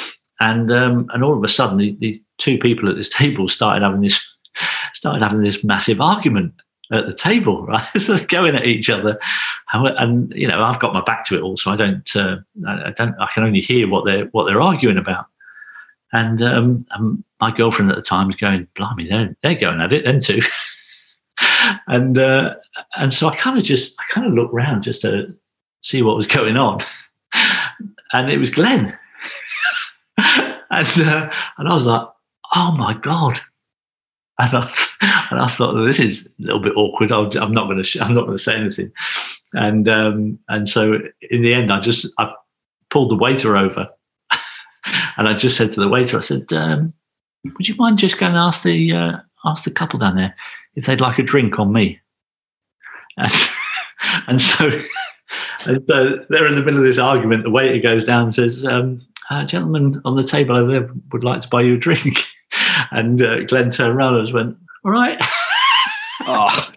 and um, and all of a sudden, the, the two people at this table started having this started having this massive argument at the table, right? So they're going at each other, and, and you know, I've got my back to it all, so I don't, uh, I don't, I can only hear what they're what they're arguing about. And um, um, my girlfriend at the time was going, "Blimey, they're they're going at it, them two." and uh, and so I kind of just I kind of looked round just to see what was going on, and it was Glenn. and uh, and I was like, "Oh my god!" And I, and I thought, well, this is a little bit awkward. I'll, I'm not going to I'm not going to say anything. And um, and so in the end, I just I pulled the waiter over. And I just said to the waiter, I said, um, "Would you mind just going and ask the uh, ask the couple down there if they'd like a drink on me?" And, and so, and so they're in the middle of this argument. The waiter goes down and says, um, "A gentleman on the table over there would like to buy you a drink." And uh, Glenn turned around and just went, "All right." Oh.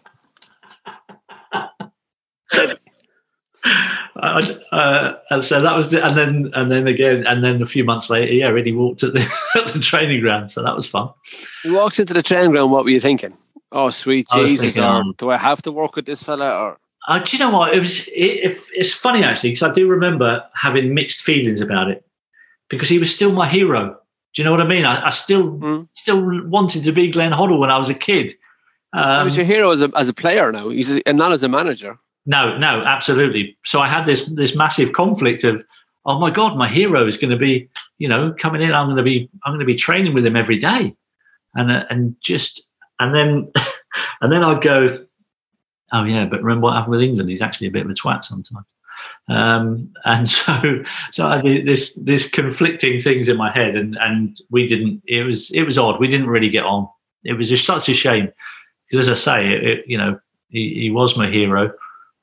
I, uh, and so that was the, and then and then again, and then a few months later, yeah, really walked at the at the training ground, so that was fun. He walks into the training ground. What were you thinking? Oh, sweet Jesus! Thinking, or um, do I have to work with this fella? Or uh, do you know what? It was. It, it, it's funny actually, because I do remember having mixed feelings about it, because he was still my hero. Do you know what I mean? I, I still mm. still wanted to be Glenn Hoddle when I was a kid. Um, he was your hero as a as a player now. He's a, and not as a manager. No, no, absolutely. So I had this this massive conflict of, oh my God, my hero is going to be, you know, coming in. I'm going to be, I'm going to be training with him every day, and uh, and just and then and then I'd go, oh yeah, but remember what happened with England? He's actually a bit of a twat sometimes. Um, and so so I did this this conflicting things in my head, and and we didn't. It was it was odd. We didn't really get on. It was just such a shame, because as I say, it, it, you know, he, he was my hero.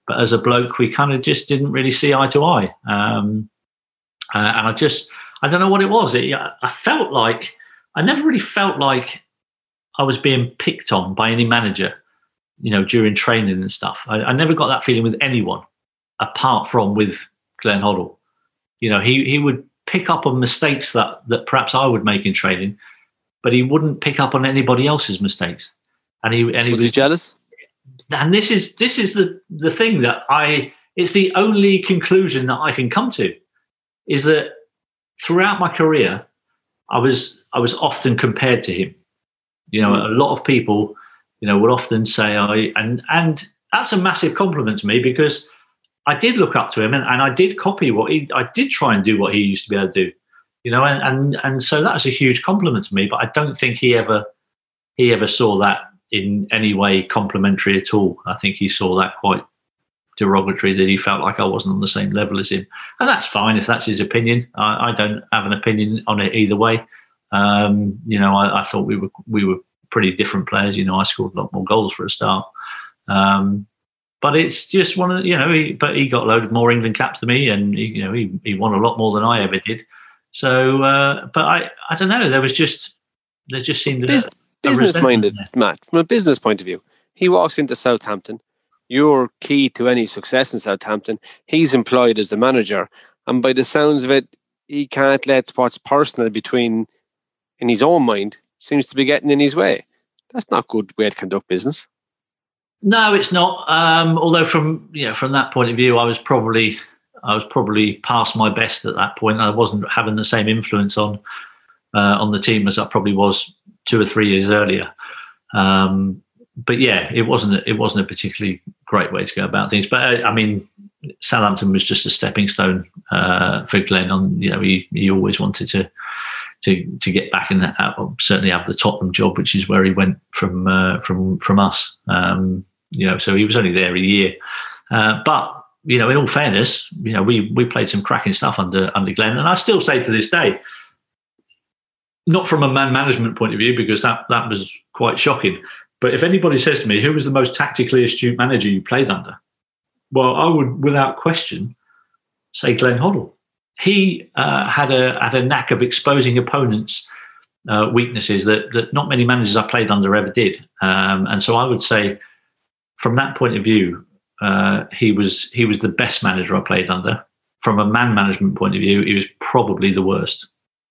but as a bloke, we kind of just didn't really see eye to eye. Um, uh, and I just, I don't know what it was. It, I felt like, I never really felt like I was being picked on by any manager, you know, during training and stuff. I, I never got that feeling with anyone apart from with Glenn Hoddle. You know, he, he would pick up on mistakes that, that perhaps I would make in training, but he wouldn't pick up on anybody else's mistakes. And he, and he was, was he jealous? And this is this is the, the thing that I, it's the only conclusion that I can come to, is that throughout my career, I was I was often compared to him. You know, mm. a lot of people, you know, would often say, I and and that's a massive compliment to me, because I did look up to him and, and I did copy what he, I did try and do what he used to be able to do. You know, and and, and so that was a huge compliment to me. But I don't think he ever he ever saw that in any way complimentary at all. I think he saw that quite derogatory, that he felt like I wasn't on the same level as him. And that's fine if that's his opinion. I, I don't have an opinion on it either way. Um, you know, I, I thought we were we were pretty different players. You know, I scored a lot more goals for a start. Um, but it's just one of the, you know, he, but he got a load more England caps than me, and he, you know, he, he won a lot more than I ever did. So, uh, but I, I don't know. There was just, there just seemed Biz- a, business minded, Matt. From a business point of view, he walks into Southampton. You're key to any success in Southampton. He's employed as the manager, and by the sounds of it, he can't let what's personal between, in his own mind, seems to be getting in his way. That's not a good way to conduct business. No, it's not. Um, although from you know from that point of view, I was probably I was probably past my best at that point. I wasn't having the same influence on uh, on the team as I probably was two or three years earlier. Um, but yeah, it wasn't it wasn't a particularly great way to go about things. But I, I mean, Southampton was just a stepping stone uh, for Glenn. On you know, he he always wanted to to to get back in that. Uh, certainly have the Tottenham job, which is where he went from uh, from from us. Um, you know, so he was only there a year. Uh, but you know, in all fairness, you know, we we played some cracking stuff under under Glenn, and I still say to this day, not from a man management point of view, because that that was quite shocking. But if anybody says to me, who was the most tactically astute manager you played under? Well, I would, without question, say Glenn Hoddle. He uh, had a had a knack of exposing opponents' uh, weaknesses that that not many managers I played under ever did. Um, and so I would say, from that point of view, uh, he was he was the best manager I played under. From a man management point of view, he was probably the worst.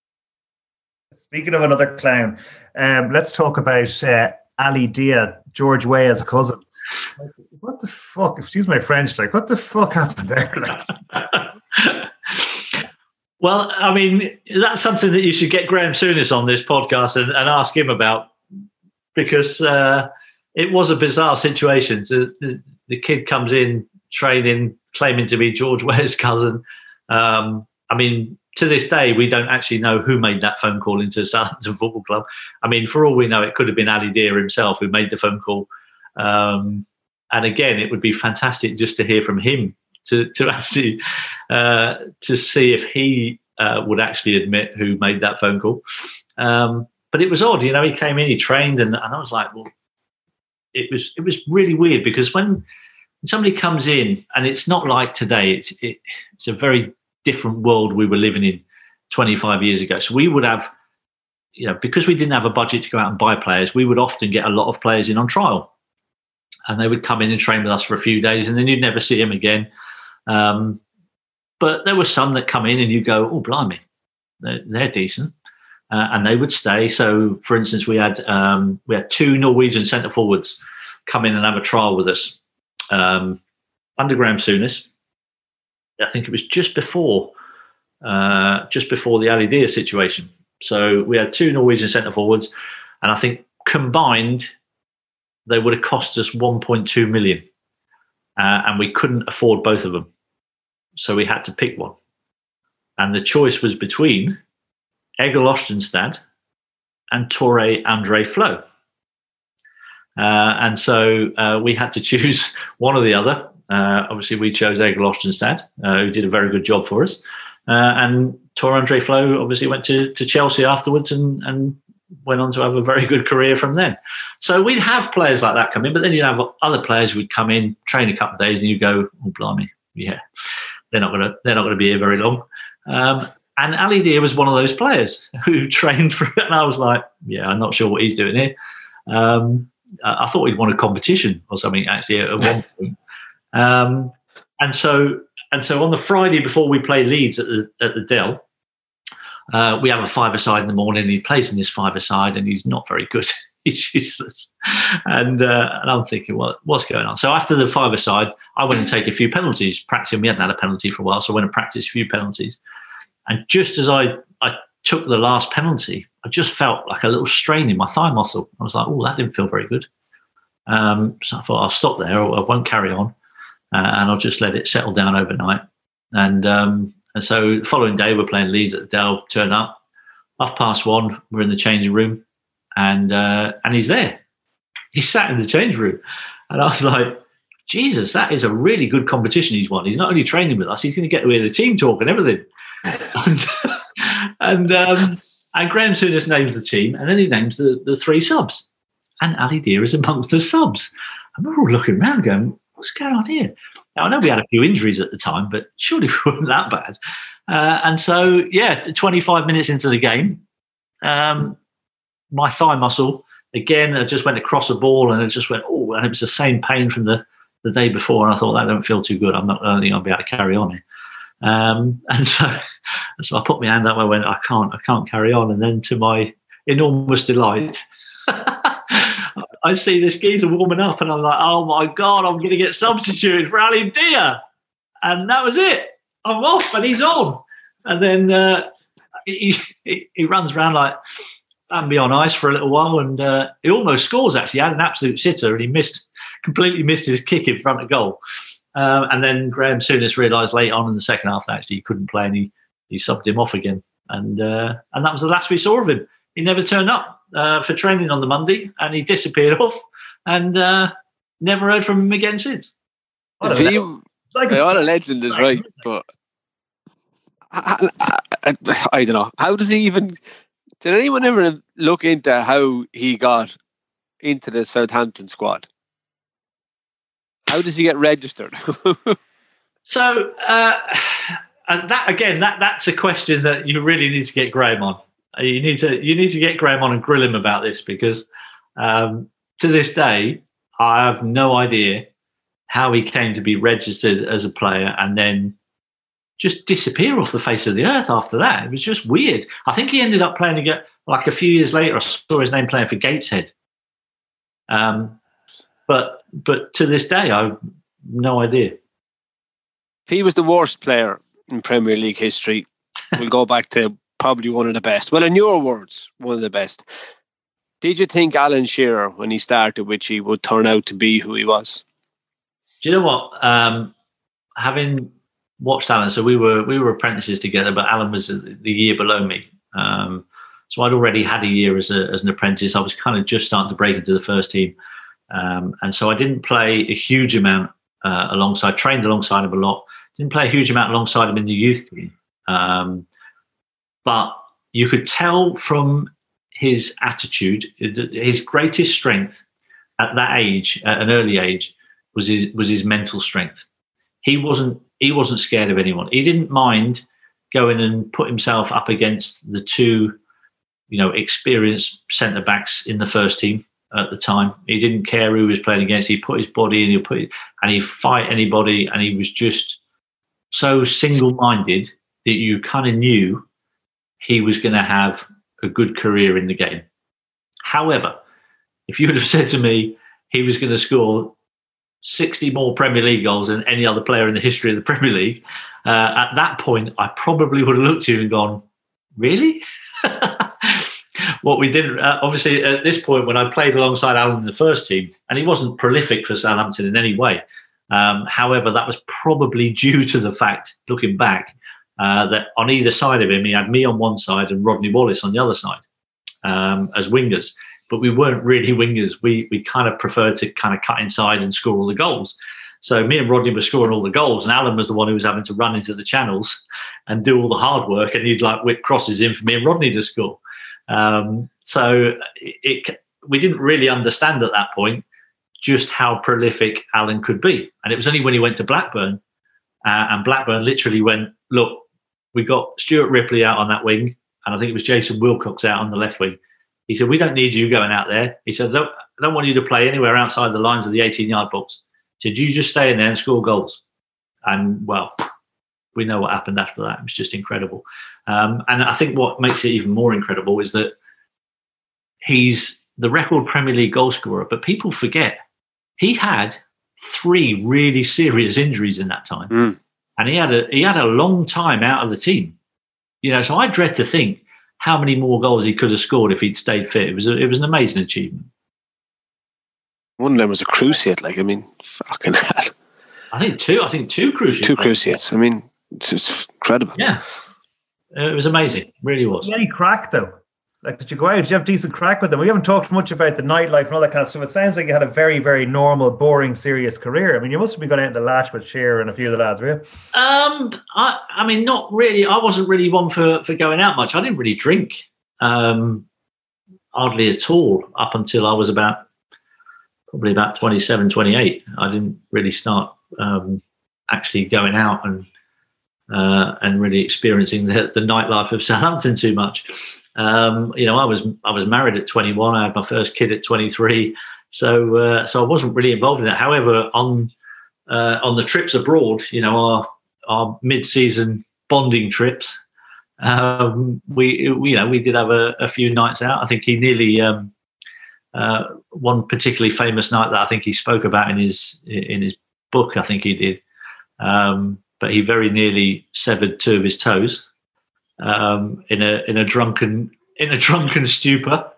Speaking of another clown, um, let's talk about uh, Ali Dia, George Weah as a cousin. Like, what the fuck? Excuse my French. Like, what the fuck happened there? Like, well, I mean, that's something that you should get Graham Souness on this podcast and, and ask him about, because uh, it was a bizarre situation. The, the, the kid comes in training, claiming to be George Weah's cousin. Um, I mean, to this day, we don't actually know who made that phone call into Southampton Football Club. I mean, for all we know, it could have been Ali Dia himself who made the phone call. Um, and again, it would be fantastic just to hear from him, to to actually uh, to see if he uh, would actually admit who made that phone call. Um, but it was odd, you know. He came in, he trained, and, and I was like, well, it was it was really weird, because when somebody comes in, and it's not like today. It's it, it's a very different world we were living in twenty-five years ago. So we would have, you know, because we didn't have a budget to go out and buy players, we would often get a lot of players in on trial, and they would come in and train with us for a few days, and then you'd never see them again. Um, but there were some that come in and you go, oh, blimey, they're, they're decent, uh, and they would stay. So, for instance, we had um, we had two Norwegian centre forwards come in and have a trial with us um, under Graham Souness. I think it was just before, uh, just before the Ali Dia situation. So we had two Norwegian centre forwards, and I think combined they would have cost us one point two million, uh, and we couldn't afford both of them. So we had to pick one, and the choice was between Egil Ostenstad and Tore Andre Flo. Uh, and so uh, we had to choose one or the other. Uh, obviously, we chose Egil Ostenstad, uh, who did a very good job for us. Uh, and Tore Andre Flo obviously went to, to Chelsea afterwards and, and went on to have a very good career from then. So we'd have players like that come in, but then you'd have other players who would come in, train a couple of days, and you go, oh, blimey, yeah, they're not going to they're not going to be here very long. Um, and Ali Dia was one of those players who trained for it, and I was like, yeah, I'm not sure what he's doing here. Um, I thought he'd won a competition or something actually at one point. Um, and so and so on the Friday before we play Leeds at the at the Dell. Uh, we have a five-a-side in the morning, and he plays in this five-a-side, and he's not very good. He's useless. And, uh, and I'm thinking, what, what's going on? So after the five-a-side, I went and take a few penalties, practicing. We hadn't had a penalty for a while, so I went and practiced a few penalties. And just as I, I took the last penalty, I just felt like a little strain in my thigh muscle. I was like, oh, that didn't feel very good. Um, so I thought, I'll stop there, or I won't carry on, uh, and I'll just let it settle down overnight. And... Um, And so the following day, we're playing Leeds at the Dell, turn up, half past one, we're in the changing room, and uh, and he's there. He's sat in the change room. And I was like, Jesus, that is a really good competition he's won. He's not only training with us, he's going to get to hear the team talk and everything. and and, um, and Graham Souness names the team, and then he names the, the three subs. And Ali Dia is amongst the subs. And we're all looking around going, what's going on here? Now, I know we had a few injuries at the time, but surely we weren't that bad. Uh, and so, yeah, twenty-five minutes into the game, um, my thigh muscle, again, I just went across a ball and it just went, oh, and it was the same pain from the, the day before. And I thought, that don't feel too good. I'm not, I don't think I'll be able to carry on here. Um, and so, so I put my hand up and I went, I can't, I can't carry on. And then to my enormous delight, I see this geezer warming up, and I'm like, oh my God, I'm going to get substituted for Ali Dia. And that was it. I'm off, and he's on. And then uh, he, he he runs around like Bambi on ice for a little while, and uh, he almost scores, actually. He had an absolute sitter, and he missed, completely missed his kick in front of goal. Um, and then Graham Souness realised late on in the second half that actually he couldn't play, and he, he subbed him off again. And uh, and that was the last we saw of him. He never turned up uh, for training on the Monday, and he disappeared off, and uh, never heard from him again since. What a, you, like a, a legend is right, but I, I, I, I don't know. How does he even... Did anyone ever look into how he got into the Southampton squad? How does he get registered? so, uh, and that again, that that's a question that you really need to get Graham on. You need to you need to get Graham on and grill him about this, because um, to this day, I have no idea how he came to be registered as a player and then just disappear off the face of the earth after that. It was just weird. I think he ended up playing again, like a few years later. I saw his name playing for Gateshead. Um, but but to this day, I have no idea. He was the worst player in Premier League history. We'll go back to probably one of the best. Well, in your words, one of the best. Did you think Alan Shearer, when he started Witchy, would turn out to be who he was? Do you know what? Um, having watched Alan, so we were we were apprentices together, but Alan was the year below me. Um, so I'd already had a year as a, as an apprentice. I was kind of just starting to break into the first team. Um, and so I didn't play a huge amount uh, alongside, trained alongside him a lot. Didn't play a huge amount alongside him in the youth team. Um, but you could tell from his attitude, his greatest strength at that age, at an early age, was his was his mental strength. He wasn't he wasn't scared of anyone. He didn't mind going and put himself up against the two, you know, experienced centre backs in the first team at the time. He didn't care who he was playing against. He put his body in, he put it, and he'd fight anybody, and he was just so single-minded that you kind of knew he was going to have a good career in the game. However, if you would have said to me he was going to score sixty more Premier League goals than any other player in the history of the Premier League, uh, at that point, I probably would have looked at you and gone, really? What we did, uh, obviously, at this point, when I played alongside Alan in the first team, and he wasn't prolific for Southampton in any way. Um, however, that was probably due to the fact, looking back, uh, that on either side of him, he had me on one side and Rodney Wallace on the other side um, as wingers. But we weren't really wingers. We we kind of preferred to kind of cut inside and score all the goals. So me and Rodney were scoring all the goals, and Alan was the one who was having to run into the channels and do all the hard work, and he'd like whip crosses in for me and Rodney to score. Um, So it, it we didn't really understand at that point just how prolific Alan could be. And it was only when he went to Blackburn, uh, and Blackburn literally went, look, we got Stuart Ripley out on that wing, and I think it was Jason Wilcox out on the left wing. He said, we don't need you going out there. He said, I don't, I don't want you to play anywhere outside the lines of the eighteen-yard box. He said, you just stay in there and score goals. And, well, we know what happened after that. It was just incredible. Um, and I think what makes it even more incredible is that he's the record Premier League goal scorer, but people forget he had three really serious injuries in that time. Mm. And he had a he had a long time out of the team. You know, so I dread to think how many more goals he could have scored if he'd stayed fit. It was a, it was an amazing achievement. One of them was a cruciate. Like, I mean, fucking hell. I think two. I think two cruciates. Two cruciates. I mean, it's, it's incredible. Yeah, it was amazing. It really was. Did any crack though? Like, did you go out? Did you have decent crack with them? We haven't talked much about the nightlife and all that kind of stuff. It sounds like you had a very, very normal, boring, serious career. I mean, you must have been going out in the lash with Shearer and a few of the lads, were you? Um, I, I mean, not really. I wasn't really one for, for going out much. I didn't really drink, um, hardly at all, up until I was about probably about twenty-seven, twenty-eight. I didn't really start um, actually going out and uh, and really experiencing the, the nightlife of Southampton too much. Um, you know, I was I was married at twenty-one. I had my first kid at twenty-three, so uh, so I wasn't really involved in that. However, on uh, on the trips abroad, you know, our our mid-season bonding trips, um, we, we you know we did have a, a few nights out. I think he nearly um, uh, one particularly famous night that I think he spoke about in his in his book. I think he did, um, but he very nearly severed two of his toes. Um, in a in a drunken in a drunken stupor.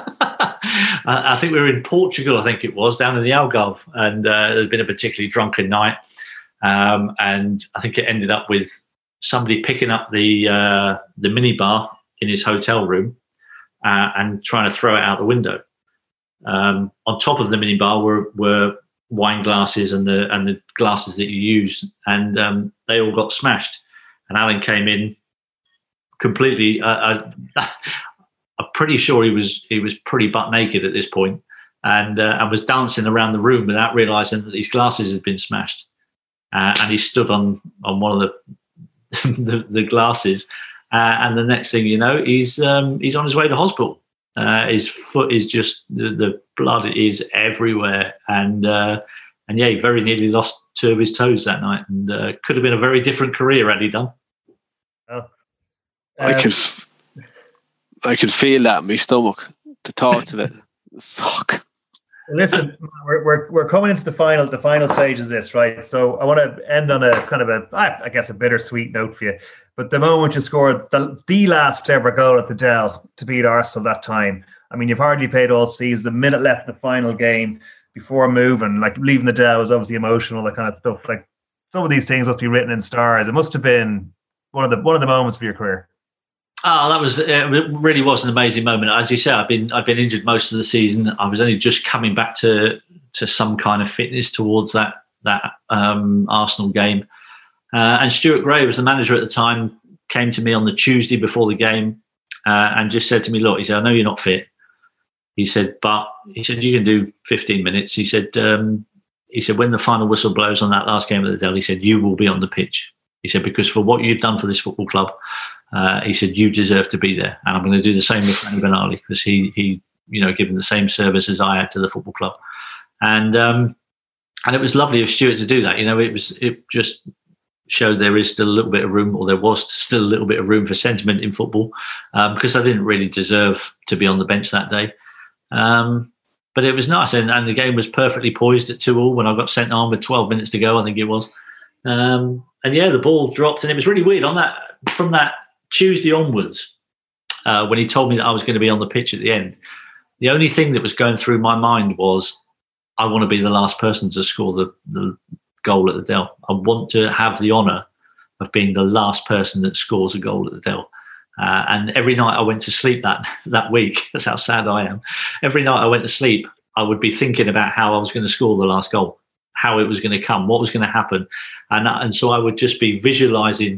I think we were in Portugal. I think it was down in the Algarve, and uh, there's been a particularly drunken night. Um, and I think it ended up with somebody picking up the uh, the minibar in his hotel room uh, and trying to throw it out the window. Um, on top of the minibar were were wine glasses and the and the glasses that you use, and um, they all got smashed. And Alan came in. Completely, uh, I, I'm pretty sure he was he was pretty butt naked at this point, and uh, and was dancing around the room without realising that these glasses had been smashed. Uh, and he stood on on one of the the, the glasses, uh, and the next thing you know, he's um, he's on his way to hospital. Uh, his foot is just the, the blood is everywhere, and uh, and yeah, he very nearly lost two of his toes that night, and uh, could have been a very different career had he done. Oh. I could, I could feel that in my stomach. The thoughts of it. Fuck. Listen, we're, we're we're coming into the final the final stage of this, right? So I want to end on a kind of a I guess a bittersweet note for you. But the moment you scored the the last ever goal at the Dell to beat Arsenal that time, I mean, you've hardly played all season. The minute left in the final game before moving, like leaving the Dell was obviously emotional, that kind of stuff. Like some of these things must be written in stars. It must have been one of the one of the moments of your career. Oh, that was it. Really was an amazing moment. As you say, I've been I've been injured most of the season. I was only just coming back to to some kind of fitness towards that that um, Arsenal game. Uh, and Stuart Gray was the manager at the time. Came to me on the Tuesday before the game uh, and just said to me, "Look," he said, "I know you're not fit." He said, "But," he said, "you can do fifteen minutes." He said, um, "He said when the final whistle blows on that last game at the Dell, he said you will be on the pitch." He said, "Because for what you've done for this football club." Uh, he said, "You deserve to be there," and I'm going to do the same with Danny Benali because he, he, you know, given the same service as I had to the football club, and um, and it was lovely of Stuart to do that. You know, it was it just showed there is still a little bit of room, or there was still a little bit of room for sentiment in football, um, because I didn't really deserve to be on the bench that day. Um, but it was nice, and, and the game was perfectly poised at two all when I got sent on with twelve minutes to go. I think it was, um, and yeah, the ball dropped, and it was really weird on that from that. Tuesday onwards, uh, when he told me that I was going to be on the pitch at the end, the only thing that was going through my mind was, I want to be the last person to score the, the goal at the Dell. I want to have the honour of being the last person that scores a goal at the Dell. Uh, and every night I went to sleep that that week, that's how sad I am. Every night I went to sleep, I would be thinking about how I was going to score the last goal, how it was going to come, what was going to happen. And, and so I would just be visualising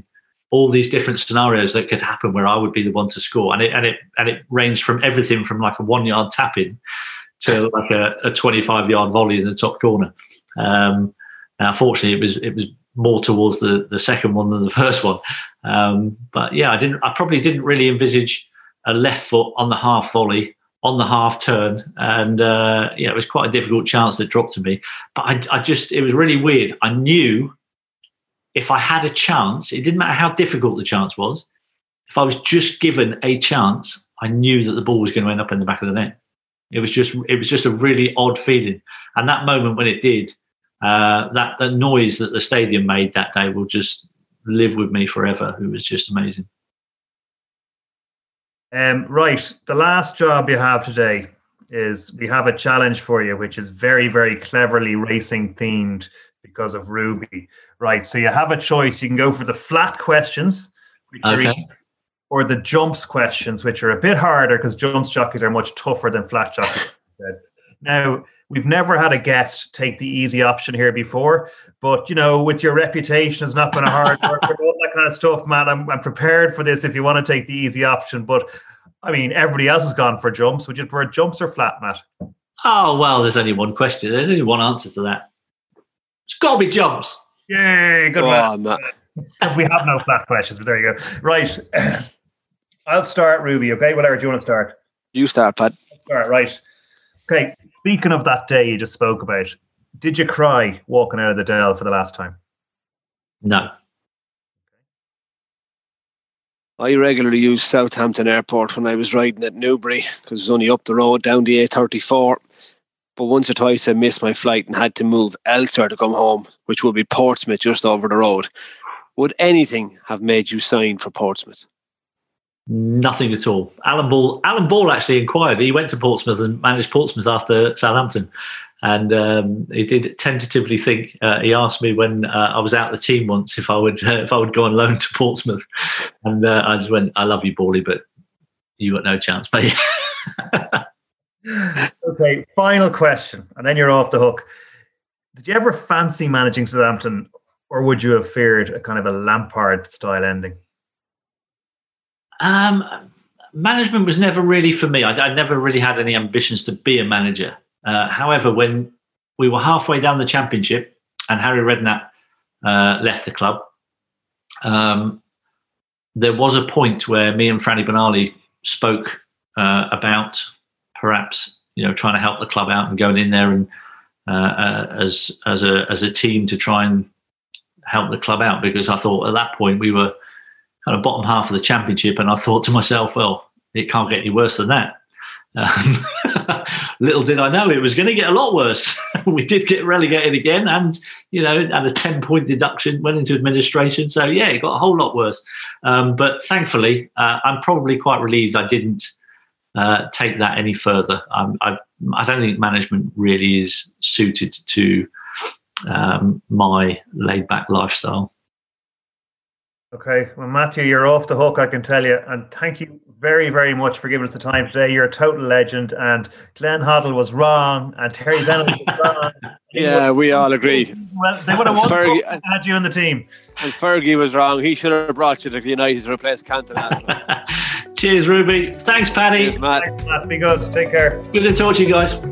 all these different scenarios that could happen where I would be the one to score, and it and it and it ranged from everything from like a one yard tap in to like a, a twenty-five yard volley in the top corner. Um, now, fortunately, it was it was more towards the, the second one than the first one. Um, but yeah, I didn't. I probably didn't really envisage a left foot on the half volley on the half turn, and uh, yeah, it was quite a difficult chance that dropped to me. But I, I just it was really weird. I knew if I had a chance, it didn't matter how difficult the chance was. If I was just given a chance, I knew that the ball was going to end up in the back of the net. It was just it was just a really odd feeling, and that moment when it did. Uh, that the noise that the stadium made that day will just live with me forever. It was just amazing. Um, right, the last job you have today is we have a challenge for you, which is very, very cleverly racing themed because of Ruby. Right, so you have a choice. You can go for the flat questions, which okay. are easy, or the jumps questions, which are a bit harder because jumps jockeys are much tougher than flat jockeys. Now, we've never had a guest take the easy option here before, but, you know, with your reputation as not being a hard worker, all that kind of stuff, Matt, I'm, I'm prepared for this if you want to take the easy option. But, I mean, everybody else has gone for jumps. Would you prefer jumps or flat, Matt? Oh, well, there's only one question. There's only one answer to that. It's got to be jumps. Yay, good oh, man. Because we have no flat questions, but there you go. Right. I'll start, Ruby, okay? Whatever, do you want to start? You start, Pat. All right, right. Okay, speaking of that day you just spoke about, did you cry walking out of the Dell for the last time? No. I regularly use Southampton Airport when I was riding at Newbury because it was only up the road down the A thirty-four. But once or twice I missed my flight and had to move elsewhere to come home, which would be Portsmouth just over the road. Would anything have made you sign for Portsmouth? Nothing at all. Alan Ball, Alan Ball actually inquired. He went to Portsmouth and managed Portsmouth after Southampton. And um, he did tentatively think, uh, he asked me when uh, I was out of the team once if I would uh, if I would go on loan to Portsmouth. And uh, I just went, I love you, Bally, but you got no chance, mate. Okay, final question, and then you're off the hook. Did you ever fancy managing Southampton, or would you have feared a kind of a Lampard-style ending? Um, management was never really for me. I, I never really had any ambitions to be a manager. Uh, however, when we were halfway down the championship and Harry Redknapp uh, left the club, um, there was a point where me and Franny Benali spoke uh, about perhaps, you know, trying to help the club out and going in there and uh, uh, as as a as a team to try and help the club out, because I thought at that point we were kind of bottom half of the championship, and I thought to myself, well, it can't get any worse than that. Um, little did I know it was going to get a lot worse. We did get relegated again, and you know, and a ten point deduction went into administration. So yeah, it got a whole lot worse. Um, but thankfully, uh, I'm probably quite relieved I didn't uh, take that any further. Um, I I don't think management really is suited to um, my laid back lifestyle. Okay, well, Matthew, you're off the hook, I can tell you. And thank you very, very much for giving us the time today. You're a total legend. And Glenn Hoddle was wrong, and Terry Bennett was wrong. Yeah, would, we all agree. Well, they would have won Fergie, and had you in the team. And Fergie was wrong. He should have brought you to United to replace Cantona. Cheers, Ruby. Thanks, Paddy. Cheers, Matt. Thanks, Matt. Be good. Take care. Good to talk to you guys.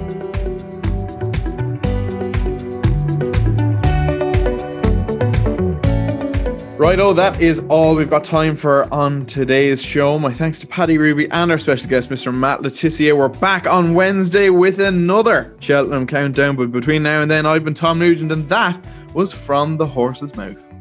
Righto, that is all we've got time for on today's show. My thanks to Paddy, Ruby, and our special guest, Mister Matt Le Tissier. We're back on Wednesday with another Cheltenham Countdown, but between now and then, I've been Tom Nugent, and that was From the Horse's Mouth.